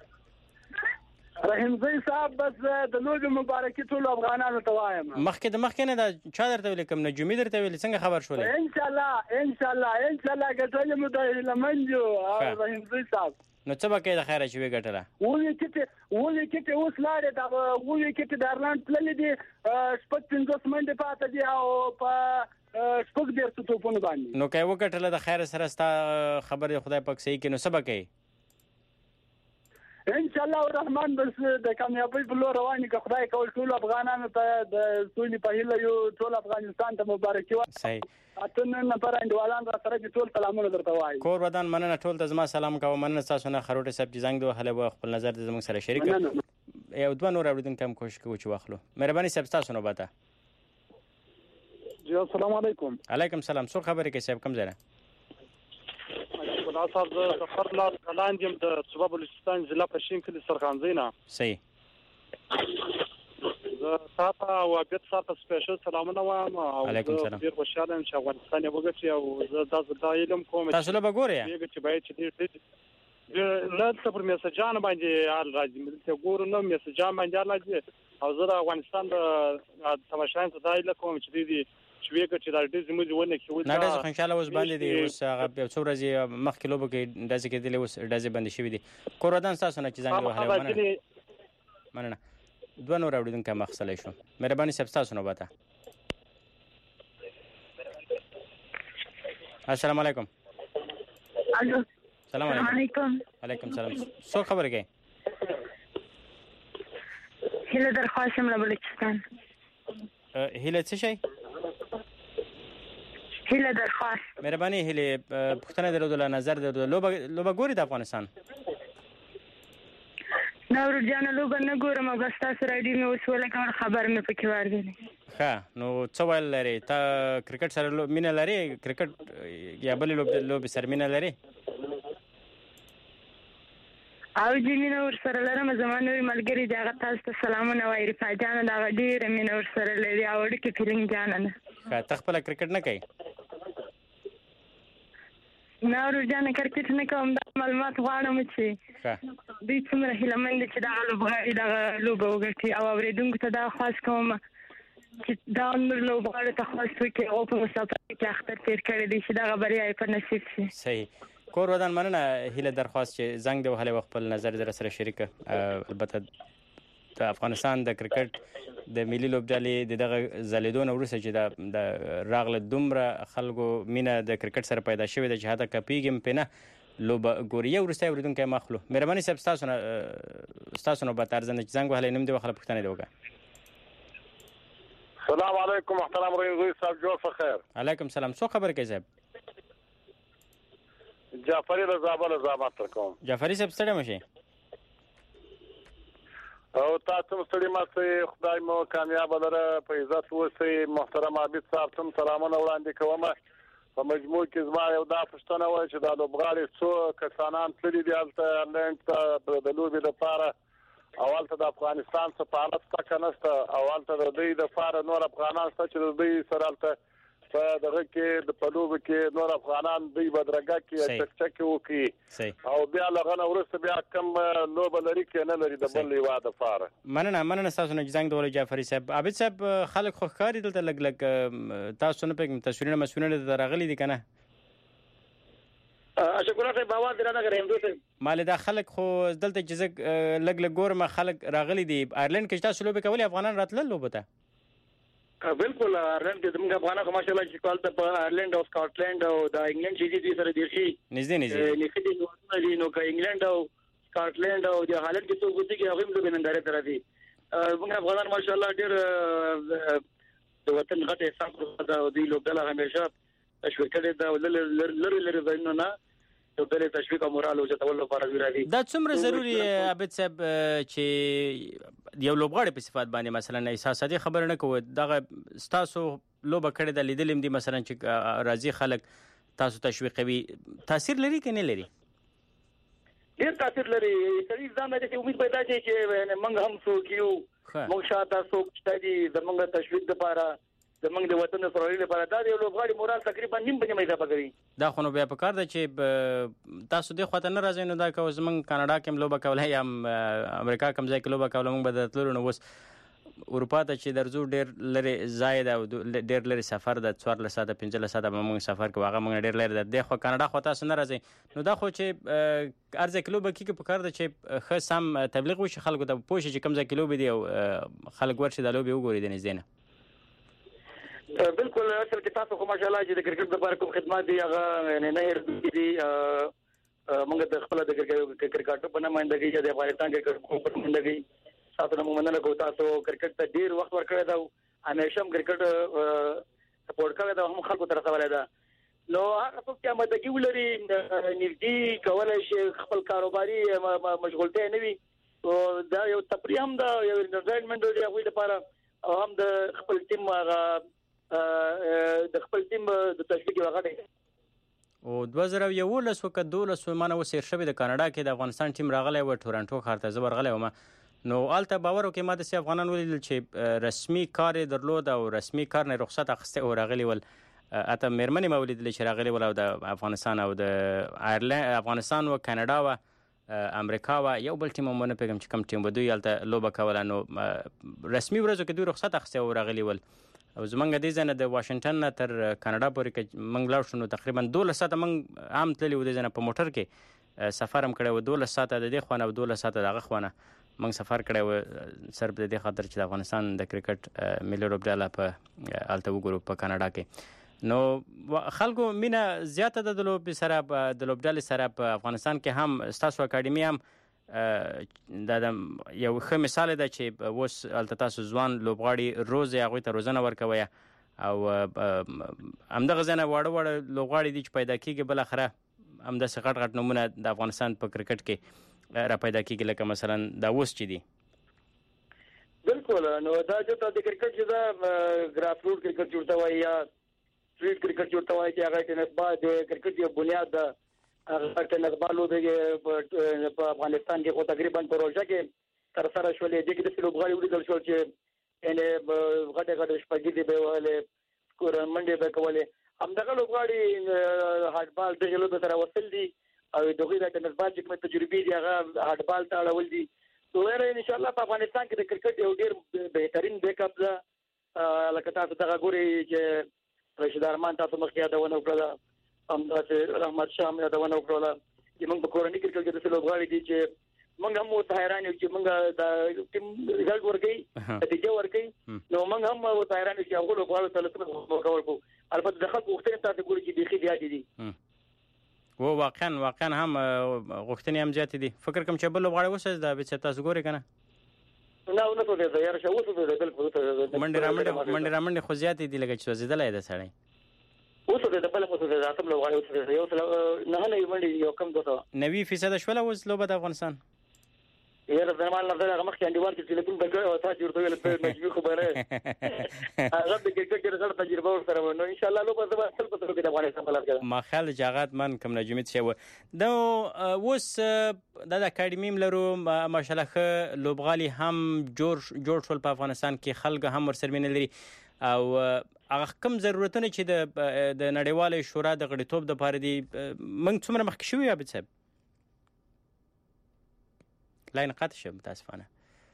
رحیم زئی صاحب بس د لوبي مبارکي ټول افغانانو ته وایم مخکې د مخکې نه دا چا درته ویل کوم نجومی درته ویل څنګه خبر شولې ان شاء الله ان شاء الله ان شاء الله ګټل مو د لمنجو رحیم زئی صاحب نو څه به کې د خیره چې وی ګټله وې کته وې کته اوس لاړې دا وې کته د ایرلند تللې دي شپږ پنځوس منډه پاتې دي او په شپږ ډیر څه توپونه باندې نو کوي وکټله د خیر سره ستا خبر خدای پاک صحیح کې نو سبا کوي ان شاء الله الرحمن بس د کامیابی په لور رواني که خدای کول ټول افغانانو ته د سولې په هیله یو ټول افغانستان ته مبارکي وایم صحیح اته نن پر انډوالان را سره ټول سلامونه درته وایم کور ودان مننه ټول ته زما سلام کوم مننه تاسو نه خروټه صاحب چې زنګ دوه هله خپل نظر د زموږ سره شریک یو دوه نور اوریدونکو هم کوشش کوي چې واخلو مهرباني صاحب تاسو نو باته جی السلام علیکم علیکم السلام څو خبرې کې صاحب کم ځای خدا صاحب د سفر لا کلاندیم د صوبه بلوچستان ضلع پښین کلی سرخانزینا صحیح زه تاسو او عبادت تاسو سپیشل سلامونه وایم او علیکم السلام ډیر خوشاله یم چې افغانستان یې وګټي او زه تاسو ته علم کوم تاسو له بګوریا چې باید چې ډیر لته پر میسجان باندې حال راځي ملته ګورو نو میسجان باندې راځي او زه د افغانستان د تماشایان ته دایله کوم چې دې چې وګړي چې د دې زموږ ونه کې وځي نه دا ان شاء الله اوس باندې دي اوس هغه یو څو ورځې مخکې لوبه کې داسې کې دي اوس داسې باندې شوی دي کورودان تاسو نه چې څنګه وهله مننه دوه نور اوریدونکو مخصلې شو مهرباني صاحب تاسو نو باته السلام علیکم الو السلام علیکم علیکم السلام څو خبرې کوي هله درخواست له بلوچستان هله څه شي هله درخواست مهرباني هله پښتنه درلود نظر درلود لوبه لوبه ګوري د افغانستان نور جان لوبه نه ګورم او بس تاسو راډیو مې وسوله کوم خبر مې پکې ورغلی ښه نو څه ویل لري ته کرکټ سره مینه لري کرکټ یا بل لوبه سره مینه لري او چې مینه ور سره لرم زمانه ملګری دا تاسو ته سلامونه وایي رفا جان دا ډیر مینه ور سره لري او ډېر فیلینګ جان نه ښه تخپل کرکټ نه کوي نور جان کرکټ نه کوم دا معلومات غواړم چې دوی څومره هیلمند چې دا لوبه دا لوبه وګټي او اوریدونکو ته دا خاص کوم چې دا نور لوبغاړو ته خاص وکړي او په مسابقه کې اختر تیر کړی دي چې دا خبرې یې په نصیب شي صحیح کور ودان مننه هیله درخواست چې زنګ دی وهله خپل نظر در سره شریک البته د افغانستان د کرکټ د ملي لوبډلې دغه زلیدون ورسره چې د راغله دومره خلکو مینه د کرکټ سره پیدا شوې ده چې هدا کپیګم پنه لوب ګوري ورسته ورودونکو مخلو مهرباني صاحب تاسو نه تاسو نه به ترځنه زنګ وهلې نیم دی وخت پښتنه دی وګه السلام علیکم محترم رئیس صاحب جوړ فخیر علیکم سلام څو خبر کوي صاحب جعفری رضا بل زامات کوم جعفری صاحب ستړي مشه او تاسو ستړي ماسه خدای مو کامیاب لره په عزت وسی محترم عابد صاحب تم سلامونه وړاندې کوم په مجموع کې زما یو دا پښتنه وای چې د لوبغاړي څو کسانان تللي دي الته لند ته د لوبي لپاره اول ته د افغانستان څخه په حالت تک نهسته اول ته د دوی د فار نور افغانان څخه چې د دوی سره الته په دغه کې د پلوب کې نور افغانان دوی بدرګه کې چکچک وکي او بیا لغنه ورسته بیا کم لوب لري کې نه لري د بل یو د فار مننه مننه تاسو نه څنګه ډول جعفری صاحب عابد صاحب خلک خو ښکاری دلته لګ لګ تاسو نه پېږم تصویرونه مسؤلینه درغلي دي کنه اشکر ته باور درنه غریم دوی مال دا خلک خو دلته جزک لګ لګ ګورم خلک راغلي دي آیرلند کې تاسو لوبه کوي افغانان راتلل لوبته بالکل آیرلند کې زموږ افغانان خو ماشاءالله چې کال ته په آیرلند او سکاټلند او د انګلند چې دي سره دي شي نږدې نږدې نږدې دي نو که انګلند او سکاټلند او د هالند کې څو ګوتې کې هغه هم د ننداره تر دي موږ افغانان ماشاءالله ډېر د وطن غټه احساس او د لوبډله همیشه تشویق کړي دا لری لری ځایونه نه ته بل تشویق او مورال او چتول لپاره ویرادي دا څومره ضروری عابد صاحب چې یو لوبغاړي په صفات باندې مثلا احساساتي خبر نه کوي دغه تاسو لوبه کړی د لیدلم دي مثلا چې راضي خلک تاسو تشویقوي تاثیر لري کې نه لري ډیر تاثیر لري سړي ځان ته امید پیدا شي چې موږ هم څوک یو موږ شاته څوک چې دي د موږ تشویق لپاره زمونږ د وطن سره لپاره دا یو لوبغاړي مورال تقریبا نیم په نیمه اضافه کوي دا خو نو بیا په کار ده چې تاسو د خواته نه راځئ نو دا که زمونږ کاناډا کې لوبه کولای یا امریکا کوم ځای کې لوبه کولای موږ به درتلو نو اوس اروپا ته چې درځو ډېر لري زاید او ډېر لري سفر د څوارلس ساعته پنځلس ساعته به موږ سفر کوو هغه موږ ډېر لري د خو کاناډا خو تاسو نه راځئ نو دا خو چې ارزه کې لوبه کې په کار ده چې ښه سم تبلیغ وشي خلکو ته پوه شي چې کوم ځای کې لوبې دي او خلک ورشي دا لوبې وګوري د نږدې نه بالکل اصل کې تاسو خو ماشاءالله چې د کرکټ لپاره کوم خدمات دي هغه یعنی نه هر دي موږ د خپل د کرکټ په نمائندګۍ چې د افغانستان کې کوم په نمائندګۍ تاسو نو مننه کوم تاسو کرکټ ته ډیر وخت ورکړی دا همیشه کرکټ سپورټ کوي دا هم خلکو تر څولای دا نو هغه څوک چې مدګي ولري نږدې کولای شي خپل کاروباري مشغولته نه وي او دا یو تفریح هم دا یو انټرټینمنت دی هغه لپاره او هم د خپل ټیم هغه د خپل ټیم د تشویق وغړي او دوه زره یولس وک دولس مانه وسیر شوی د کاناډا کې د افغانستان ټیم راغلی و ټورنټو ښار ته زبر غلی و نو آلته باور وکي ما د سی افغانان ولیدل چې رسمي کار درلود او رسمي کار نه رخصت اخسته او راغلی ول اته مېرمنې مولید چې راغلی ول او د افغانستان او د آیرلند افغانستان او کاناډا او امریکا او یو بل ټیم مونږ نه پیغام چې کوم ټیم ودوی آلته لوبه کوله نو رسمي ورځو کې دوی رخصت اخسته او راغلی ول او زمونږ د ځنه د واشنگټن نه تر کاناډا پورې کې موږ لاړ شو نو تقریبا دولس ساعته موږ عام تللی و د ځنه په موټر کې سفر هم کړی و دولس ساعته د دې خوانه او دولس ساعته دغه خوانه موږ سفر کړی و صرف د دې خاطر چې د افغانستان د کرکټ ملي لوبډله په الته وګورو په کاناډا کې نو خلکو مینا زیاته د لوب سره د لوبډلې سره په افغانستان کې هم ستاسو اکیډمي هم دا یو ښه مثال دی چې اوس الته تاسو ځوان لوبغاړي روز هغوی ته روزنه ورکوي او همدغه ځنه واړه واړه لوبغاړي دي چې پیدا کېږي بالاخره همداسې غټ غټ نومونه د افغانستان په کرکټ کې را پیدا کېږي لکه مثلا دا اوس چې دي بالکل نو دا چې د کرکټ چې دا ګراس روټ کرکټ جوړته وایي یا سټریټ کرکټ جوړته وایي چې هغه ټینس با د کرکټ یو بنیاد ده هغه ټینس بالو د په افغانستان کې خو تقریبا پروژه کې تر سره شولې د کې د لوبغاړي ولیدل شو چې یعنی غټه غټه شپږی دی به ولې سکور منډه به کوله همدغه لوبغاړي هارد بال د جلو سره وصل دي او دغه د ټینس بال چې کوم تجربه دي هغه هارد بال ته اړول دي نو ان شاء الله په افغانستان کې د کرکټ یو ډیر بهترین بیک اپ ده لکه تاسو دغه ګوري چې رشید ارمان تاسو مخکې یادونه وکړه همداسې رحمت شاه هم یادونه وکړه چې موږ په کورنۍ کرکټ کې د لوبغاړي دي چې موږ هم اوس حیران یو چې موږ د ټیم ریزلټ ورکړي نتیجه ورکړي نو موږ هم اوس حیران یو چې هغه لوبغاړو ته لږ ورکول البته د خلکو وختونه تاسو ګوري چې بيخي زیات دي و واقعا واقعا هم غوښتنې هم زیات دي. فکر کوم چې بل لوبغاړی اوسه دا به تاسو ګوري کنه نه نه ته دا یاره شو اوسه دا بالکل منډه رامنډه منډه رامنډه خو زیات دي لکه چې زیدلای ده سړی اوسه دا بل اوسه دا تاسو لوبغاړی اوسه یو نه نه منډه یو کم دوته نوي فیصد شول اوس لوبه د افغانستان یاره زمال نه دا مخکې انډیوال چې ټلیفون بګړ او تاسو ورته ویل په مجبور خبره هغه د کرکټ کې سره تجربه ورسره نو ان شاء الله لوبه زما خپل په توګه د افغانستان بلل کړه ما خل جاغات من کم نجومت شو دا وس د اکیډمي ملرو ماشاءالله خ لوبغالي هم جوړ جوړ شول په افغانستان کې خلک هم ورسره مين لري او هغه کم ضرورتونه چې د د نړیوال شورا د غړیتوب د پاره دي موږ څومره مخکې شو یا به څه لاین قطع شو متاسفانه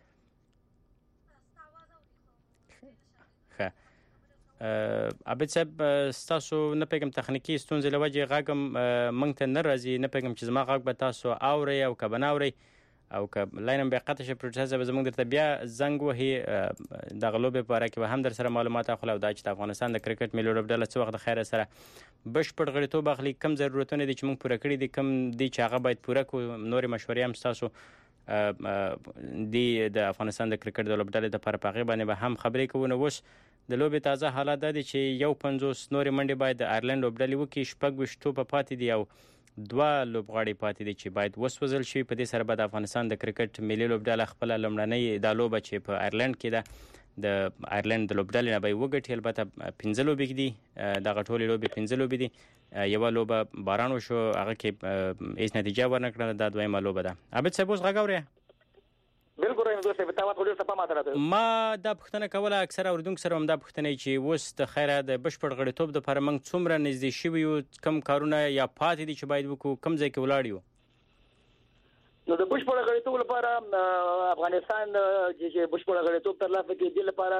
ښه ابد صاحب تاسو نه پیغام تخنیکی ستونزې لوجه غاګم مونږ ته نه راځي نه پیغام چې زما غاګ به تاسو اوري او کبناوري او ک لاینم به قطع شي پروسس به زمونږ درته بیا زنګ وهي د غلوبې په اړه کې هم در سره معلومات اخلو دا چې د افغانستان د کرکټ ملي لوبډله څو وخت د خیر سره بشپړ غړیتوب اخلي کم ضرورتونه دي چې موږ پوره کړی دي کم دي چې هغه باید پوره کو نور مشورې هم تاسو دی د افغانستان د کرکټ د لوبډلې د پر پاغي باندې به هم خبرې کوو. وس د لوبې تازه حالات د چې یو پنځوس نورې منډې باید د آیرلند لوبډلې وکړي شپږ وشتو په پاتې دی او دوه لوبغاړي پاتې دي چې باید وسوځل شي. په دې سره به د افغانستان د کرکټ ملي لوبډله خپل لمړنۍ د لوبه چې په آیرلند کې ده د آیرلند د لوبډلې نه به وګټي. البته پنځه لوبې دي د غټولې لوبې پنځه لوبې دي یو لوبه باران وشو هغه کې هیڅ نتیجه ورنکړه دا دویمه لوبه ده. ابد صاحب اوس غاګوري بالکل راځي چې تاسو په دې څه پام درته ما دا پښتنه کوله اکثره اوردونکو سره هم دا پښتنه چې وس د خیره د بشپړ غړیتوب د پرمنګ څومره نږدې شوی یو کم کارونه یا پاتې دي چې باید وکړو کم ځای کې ولاړ یو نو د بشپړ غړیتوب لپاره افغانستان چې بشپړ غړیتوب ترلاسه کړي د لپاره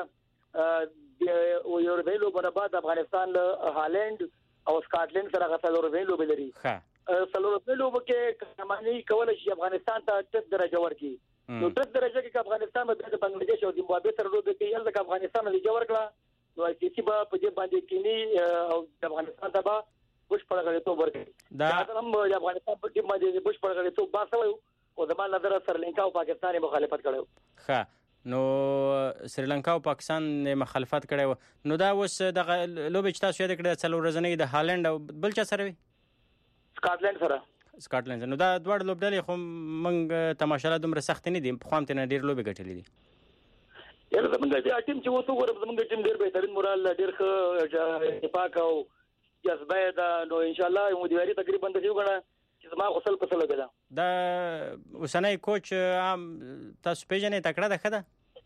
یو ورځې لوبه بعد افغانستان هالند او سکاټلند سره غوښتل ورځې لوبه لري ښه سلور په لوبه کې کمانی کول شي افغانستان ته ټپ درجه ورکړي نو ټپ درجه کې افغانستان به د بنگلاديش او زیمبابوې سره لوبه کوي یل د افغانستان له جوړ کړه نو آی سی سی به په دې باندې کینی او افغانستان ته به بشپړ غړیتوب ورکړي دا هم د افغانستان په ټیم باندې بشپړ غړیتوب باسوي او د مان نظر سریلانکا او پاکستان مخالفت کړو. ښه نو سریلانکا او پاکستان مخالفت کړو نو دا اوس د لوبې چې تاسو یاد کړئ څلور ورځې د هالند او بل چا سره وي سکاټلند سره سکاټلند نو دا دوړ لوبډلې خو موږ تماشاله دومره سخت نه دي خو هم ته ډیر لوبې ګټلې دي یاره زمونږ د ټیم چې وته ګورم زمونږ ټیم ډیر بهترین مورال ډیر ښه اتفاق او جذبه ده نو ان شاء الله مدیری تقریبا د یو غنا چې ما غسل په سره ده دا وسنۍ کوچ تاسو پیژنې تکړه ده خده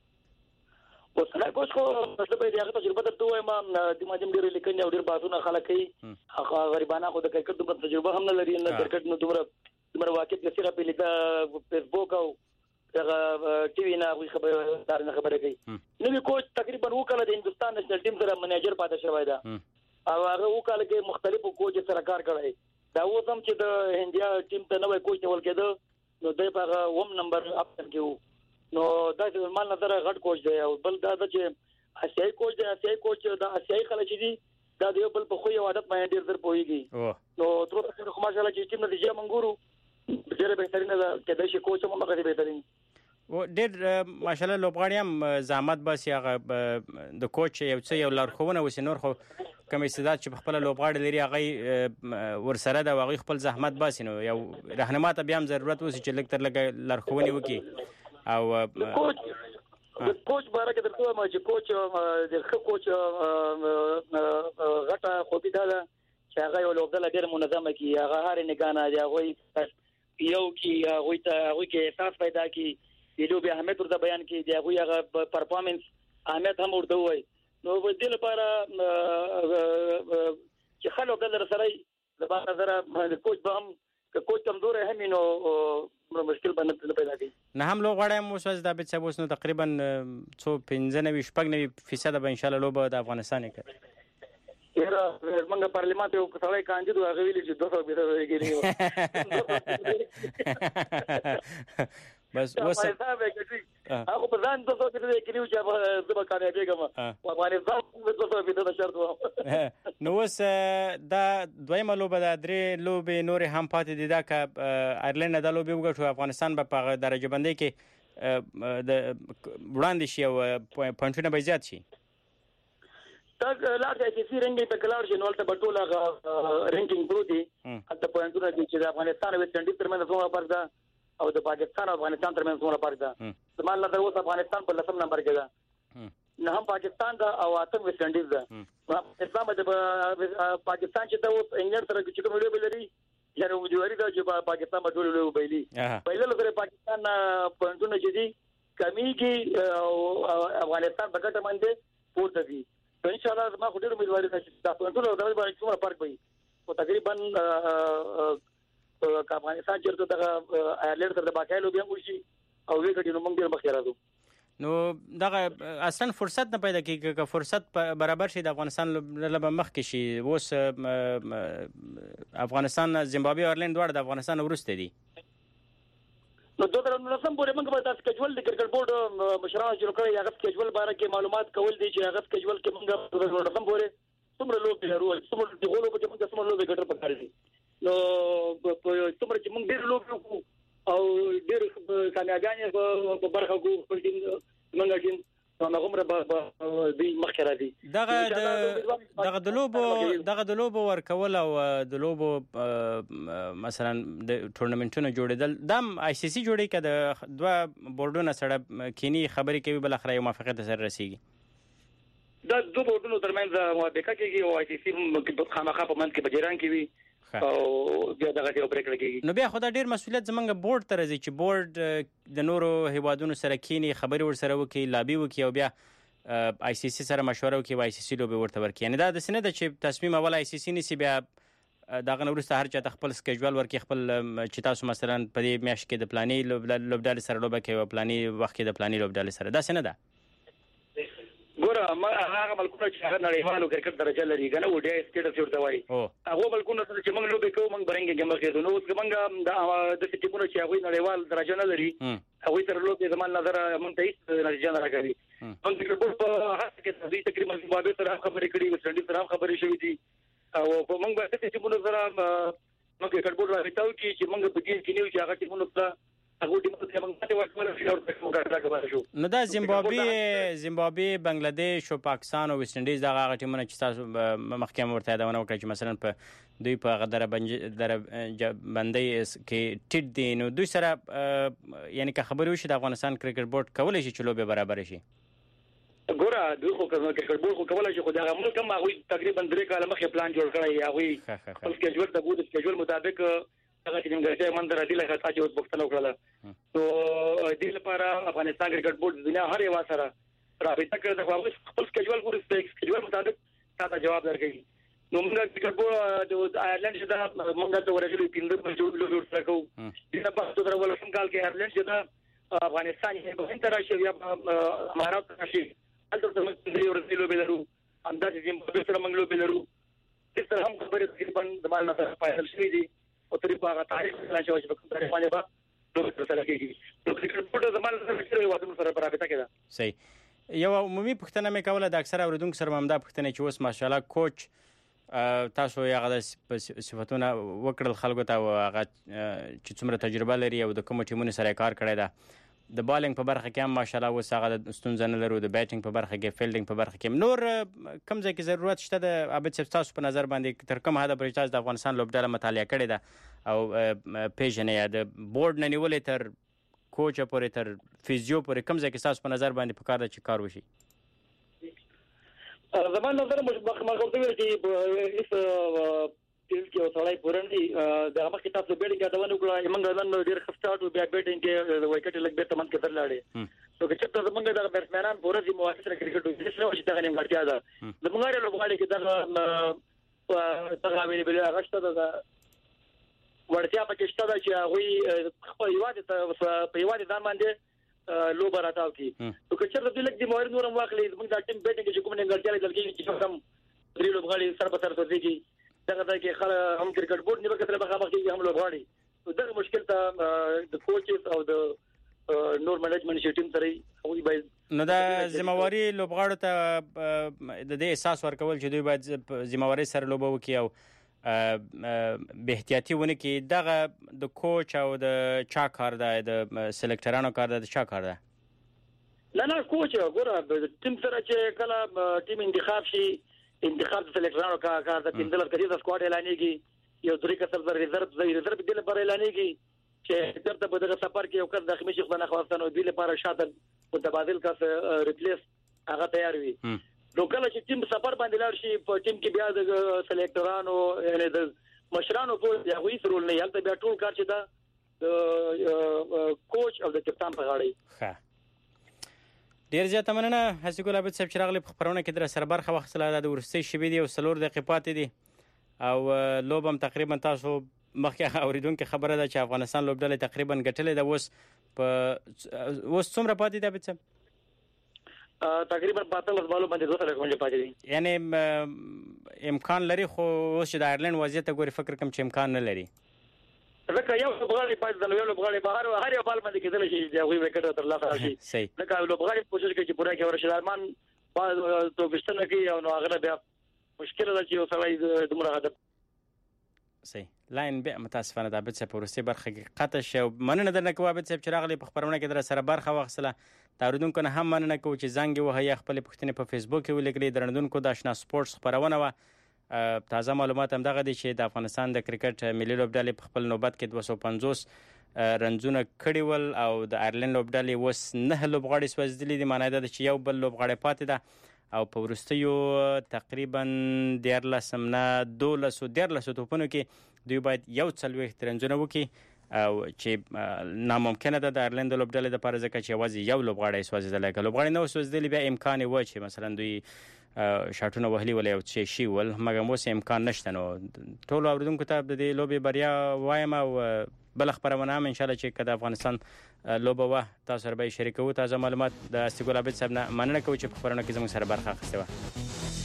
وسنۍ کوچ خو څه په دې هغه تجربه درته وایم د ماجم ډیر لیکنې او ډیر باسونه خلک کوي هغه غریبانه خو د کرکټ د تجربه هم نه لري نه کرکټ نو دومره دومره واقعیت نشي په لیدا فیسبوک او هغه ټي وي نه خبره دار نه خبره کوي نو کوچ تقریبا وکړه د هندستان نېشنل ټیم سره منیجر پاتې شوی دا او هغه وکړه کې مختلفو کوچ سره کار کړی دا وزم چې د انډیا ټیم ته نوې کوچ ول کېده نو د هغه وم نمبر اپشن کېو نو دا چې مال نظر غټ کوچ دی او بل دا چې اسیای کوچ دی اسیای کوچ دا اسیای خلک دي دا د بل په خو یو عادت باندې ډیر در پويږي نو تر څو خو ماشاءالله چې ټیم نتیجه منګورو ډیر بهترین ده چې د شي کوچ هم هغه بهترین و ډیر ماشاءالله لوبغاړي هم زحمت باسي هغه د کوچ یو څه یو لارښوونه وسینور خو کوم استعداد چې خپل لوبغاړي لري هغه ورسره دا هغه خپل زحمت باسي نو یو راهنما ته بیا هم ضرورت وسی چې لکتر لګ لارښوونې وکي او کوچ کوچ بارکه درته ما چې کوچ د ښه کوچ غټه خوبي ده چې هغه یو لوبډله ډیر منظمه کی هغه هر نگانه دی هغه یو کی هغه ته هغه کې احساس پیدا کی د لوبي اهمیت ورته بیان کی دی هغه هغه پرفارمنس اهمیت هم ورته وای نو په دې لپاره چې خلک د سره د بار نظر کوچ به هم کوچ کمزور هم نو مشکل باندې پیدا کی نه هم لوغړی مو سوز دا به څه وسنو تقریبا څو پنځه نوي شپږ نوي فیصد به ان شاء الله لوبه د افغانستان کې یاره موږ پارلیمان ته کړای کاندید هغه ویلي چې دوه سوه بس وس هغه په ځان دوه سوه کې کلیو چې زما کامیابی کوم او افغانستان په دوه سوه کې د شرط و نو اوس دا دویمه لوبه د درې لوبې نور هم پاتې دي دا ک ایرلند د لوبې وګټو افغانستان به په درجه بندۍ کې د وړاندې شي او پوینټونه به زیات شي تک لاټ ای سی سی رنګینګ په کلار شي نو ته بټوله رنګینګ پروتي اته پوینټونه دي چې افغانستان او ویسټ انډیز ترمنځ څومره فرق ده او د پاکستان او افغانستان ترمنځ څومره فرق ده زموږ لپاره اوس افغانستان په لسم نمبر کې ده نه هم پاکستان دا او اتم ویسټ انډیز ده اسلام د پاکستان چې دا اوس انګلند سره چې کوم لوبي لري یعنی وجوهري دا چې پاکستان په ټول لوبي بيلي پهله لپاره پاکستان پوینټونه چې دي کمیږي او افغانستان په ګټه باندې پورته دي ان شاء الله ما خو ډېر امیدواري ده چې تاسو ټول د باندې څومره فرق وي او تقریبا افغانستان چې دغه ایرلند سره د باقي لوبي هم وشي او وی ګټي نو موږ ډېر مخکې راځو نو دغه اصلا فرصت نه پیدا کیږي که فرصت برابر شي د افغانستان لپاره مخکې شي اوس افغانستان زیمبابوې او ایرلند دواړه د افغانستان ورسته دي نو دوه درنه لسم پورې موږ به تاسو کېجول د کرکټ بورډ مشران جوړ کړی هغه کېجول باره کې معلومات کول دي چې هغه کېجول کې موږ لسم پورې څومره لوبې لرو څومره د غولو په موږ څومره لوبې ګټر پکار دي نو څومره چې موږ ډېر لوبې او ډېر کامیابیان په برخه کو خپل ټیم موږ ټیم نو هغه به د مخکره دي دغه دغه د لوبو دغه د لوبو ورکول او د لوبو مثلا د ټورنمنټونو جوړیدل دم آی سی سی جوړی کده دوه بورډونه سره کینی خبرې کوي بل اخر یو موافقت سره رسیږي دا دوه بورډونو ترمنځ موافقه کیږي او آی سی سی خامخا په منځ کې بجیران کوي او بیا دغه یو بریک لګیږي نو بیا خدای ډیر مسؤلیت زمونږ بورډ ته راځي چې بورډ د نورو هیوادونو سره کینی خبرې ور سره وکي لابي وکي او بیا آی سی سی سره مشوره وکي آی سی سی لوبي ورته ورکي یعنی دا د سنه د چې تصمیم اول آی سی سی نسی بیا دغه نورسته هر چا خپل سکیجول ورکي خپل چې تاسو مثلا په دې میاشت کې د پلاني لوبډال سره لوبه کوي او پلاني وخت کې د پلاني لوبډال سره دا سنه ده ګوره ما هغه ملکونه چې هغه نړیوالو کرکټ درجه لري کنه و ډي سټیټس ورته وایي هغه ملکونه چې موږ لوبې کوو موږ برنګ کې مخې نو اوس موږ د دې ټیمونو چې هغه نړیوال درجه نه لري هغه تر لوبې زمون نظر موږ ته هیڅ نتیجه نه راکوي موږ د کرکټ په هڅه کې د تقریبا زیمبابوې سره خبرې کړې و سندي سره خبرې شوې دي او په موږ به د ټیمونو سره موږ کرکټ راځو چې موږ په دې کې نیو چې هغه ټیمونو سره نو دا زیمبابوې زیمبابوې بنگلاديش او پاکستان او ویسټ انډیز دغه هغه ټیمونه چې تاسو مخکې مرته یادونه وکړه چې مثلا په دوی په غدره در بندي کې ټیټ دي نو دوی سره یعنی که خبرې وشي د افغانستان کرکټ بورډ کولای شي چې لوبه برابر شي ګوره دوی خو کرکټ بورډ خو کولای شي خو دا ملک هم هغه تقریبا درې کاله مخکې پلان جوړ کړی هغه خپل سکیجول د بورډ سکیجول مطابق هغه چې موږ ته منځ راځي لکه تاسو اوس وختونه وکړه نو د لپاره افغانستان کرکټ بورډ دنیا هر یو سره رابطه کړې ده خو خپل سکیجول پورې سکیجول مطابق تاسو جواب درکړي نو موږ کرکټ بورډ د ایرلند چې دا موږ ته ورغلي پیندو په جوړ جوړ سره کوو د په تاسو درول کوم کال کې ایرلند چې دا افغانستان یې په هند راشي یا امارات راشي البته موږ د یو ورځې لوبې لرو انداز زیمبابوې سره موږ لوبې لرو اس طرح هم خبرې تقریبا د مال نه فایل شوې دي او طریقه هغه تاریخ نه شوی چې په کوم تاریخ باندې با نو سره کېږي نو کرکټ بورډ زمال سره وادو سره رابطه کړه صحیح یو عمومي پښتنه مې کوله د اکثره اوریدونکو سره ممدا پښتنه چې اوس ماشاءالله کوچ تاسو یې هغه صفاتونه وکړل خلکو ته هغه چې څومره تجربه لري او د کوم ټیمونو سره کار کړی ده د بالینګ په برخه کې هم ماشاءالله اوس هغه د ستونزه نه لرو د بیټینګ په برخه کې فیلډینګ په برخه کې نور کوم ځای کې ضرورت شته د عابد صاحب تاسو په نظر باندې تر کوم حد پورې تاسو د افغانستان لوبډاله مطالعه کړې ده او پیژنې یا د بورډ نه نیولې تر کوچ پورې تر فیزیو پورې کوم ځای کې تاسو په نظر باندې پکار ده چې کار وشي زمان نظر مخ مخ ورته چې اس تل کې وسړای پورندي د هغه کتاب څخه بیٹنګ دا ونه کړه موږ نن ډیر خسټاټ او بیا بیٹنګ کې وایکټ لګ به تمن کې تر لاړې نو چې څه موږ د بیټسمنان پورې موافق سره کرکټ وکړي چې نو چې دا غنیم ورتیا ده د موږ لري لوبغاړي کې دا څنګه ویلې بل هغه شته دا ورتیا پکې شته دا چې هغه خپل یواد په یواد ځان باندې لوب راتاو کی نو که چېرته د لګ دی مور نورم واخلې موږ د ټیم بیٹنګ کې کوم نه ګټل دلګي چې کوم درې لوبغاړي سر په سر توځي دغه د کې خل هم کرکټ بورډ نیمه کتره به خامخ کې هم لوبغاړي نو دغه مشکل ته د کوچز او د نور منیجمنت چې ټیم سره وي باید نو دا ذمہواری لوبغاړو ته د دې احساس ورکول چې دوی باید ذمہواری سره لوبه وکړي او به احتیاطي ونه کې دغه د کوچ او د چا کار ده د سلیکټرانو کار ده د چا کار ده نه نه کوچ ګوره ټیم سره چې کله ټیم انتخاب شي انتخاب سلیکټرانو کار کار ده پنځلس کړي د سکواډ اعلانېږي یو درې کسر د ریزرو د ریزرو د لپاره اعلانېږي چې درته په دغه سفر کې یو کس د خمیشي خدانه خواستنو دی لپاره شاته متبادل کس ریپلیس هغه تیار وي نو کله چې ټیم سفر باندې لاړ شي په ټیم کې بیا د سلیکټرانو یعنی د مشرانو په یوې سرول نه یالته بیا ټول کار چې دا د کوچ او د کپتان په غاړه ښه ډیر زیاته مننه حسین ګل عابد صاحب چې راغلی په خبرونه کې در سره برخه واخیستله د ورستۍ شېبې دي او څلور دقیقې پاتې دي او لوب هم تقریبا تاسو مخکې اوریدونکو خبره ده چې افغانستان لوبډلې تقریبا ګټلې ده اوس په اوس څومره پاتې ده عابد صاحب تقریبا پاتلس بالو باندې دوه سره کومه پاتې دي یعنی امکان لري خو اوس چې د آیرلند وضعیت ګوري فکر کوم چې امکان نه لري ځکه یو لوبغاړی پاتې د یو لوبغاړی بهر هر یو بال باندې کېدل شي چې هغه وکړه تر لاسه راشي صحیح ځکه لوبغاړی کوشش کوي چې پوره کې ورشي درمان په توګشتنه کې او نو هغه بیا مشکل ده چې یو سړی دومره هدف صحیح لاین به متاسفانه د عابد صاحب په وروستۍ برخه کې قطع شو مننه درنه کوم عابد صاحب چې راغلی په خبرونه کې در سره برخه واخیستله د اوریدونکو نه هم مننه کوم چې زنګ یې وهه یا خپلې پوښتنې په فیسبوک کې ولیکلې درنودونکو د اشنا سپورټس خپرونه وه تازه معلومات هم دغه دي چې د افغانستان د کرکټ ملي لوبډلې په خپل نوبت کې دوه سوه پنځوس رنزونه کړي ول او د آیرلند لوبډلې اوس نهه لوبغاړي سوځېدلي دي معنی دا ده چې یو بل لوبغاړی پاتې ده او په وروستیو تقریبا دیارلس نه دولسو دیارلسو توپونو کې دوی باید یو څلوېښت رنزونه وکړي او چې ناممکنه ده د آیرلند لوبډلې دپاره ځکه چې یوازې یو لوبغاړی سوځېدلی که لوبغاړی نه و سوځېدلي بیا امکان یې و چې مثلا دوی شاټونه وهلي ول یو څه شي ول مګر اوس امکان نشته نو ټولو اورېدونکو ته د دې لوبې بریا وایم او بله خپرونه هم انشاءالله چې که د افغانستان لوبه وه تاسو سره به یې شریکوو تازه معلومات د استیګل عابد صاحب نه مننه کوو چې په خپرونه کې زموږ سره برخه اخیستې وه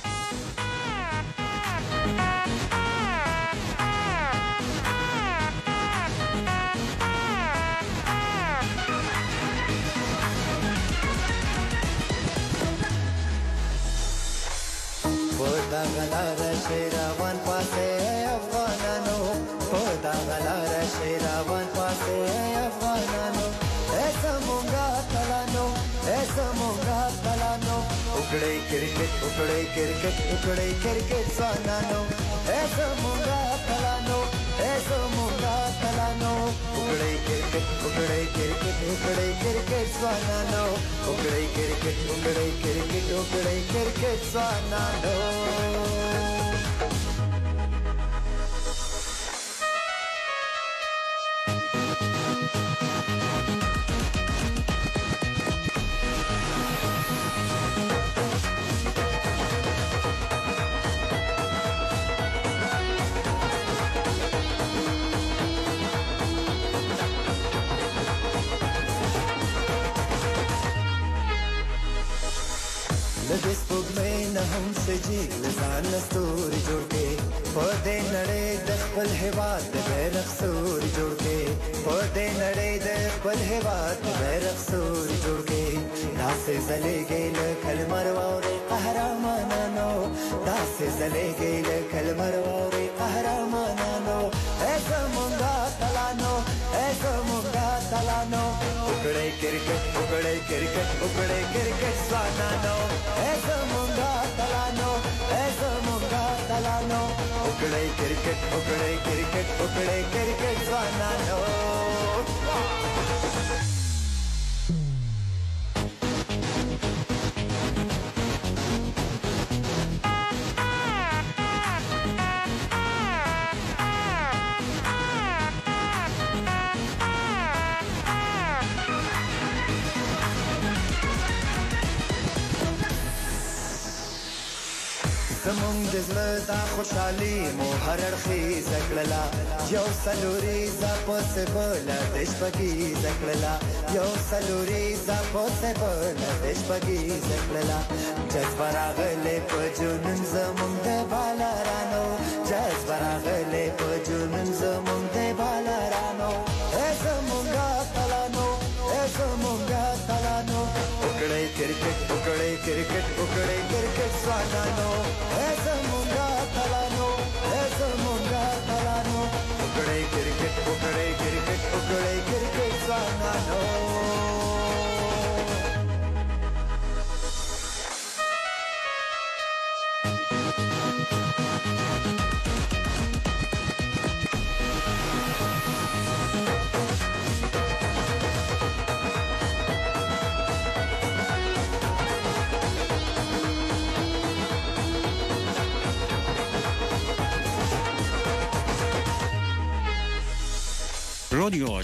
دا غلار شیروان پاسه افغانانو دا غلار شیروان پاسه افغانانو ایسا مونگا تلانو ایسا مونگا تلانو اکڑی کرکٹ اکڑی کرکٹ اکڑی کرکٹ سوانانو ایسا مونگا تلانو ایسا مونگا تلانو اکڑی کرکٹ اکڑی کرکٹ اکڑی کرکٹ سوانانو اکڑی کرکٹ اکڑی کرکٹ اکڑی کرکٹ سوانانو هم سجی لسان ستوري جوړ کې په دې نړۍ د خپل هواد د بیرغ ستوري جوړ کې په دې نړۍ د خپل هواد د بیرغ ستوري جوړ کې داسې زلېږي له کلمر واوري قهرمانانو داسې زلېږي له کلمر واوري قهرمانانو ایسا مونږه تلانو ایسا مونږه تلانو وکړې کرکټ وکړې کرکټ وکړې کرکټ ځوانانو ایسا مونږه تلانو ایسا مونږه تلانو وکړې کرکټ وکړې کرکټ وکړې کرکټ ځوانانو زمونږ د زړه دا خوشحالي مو هر اړخیزه کړله یو څلوریزه پسې بله د شپږیزه کړله یو څلوریزه پسې بله د شپږیزه کړله جذبه راغلې په جنون زمونږ د بالرانو جذبه راغلې په جنون زمونږ د بالرانو ای زمونږ اتلانو ای زمونږ رادیو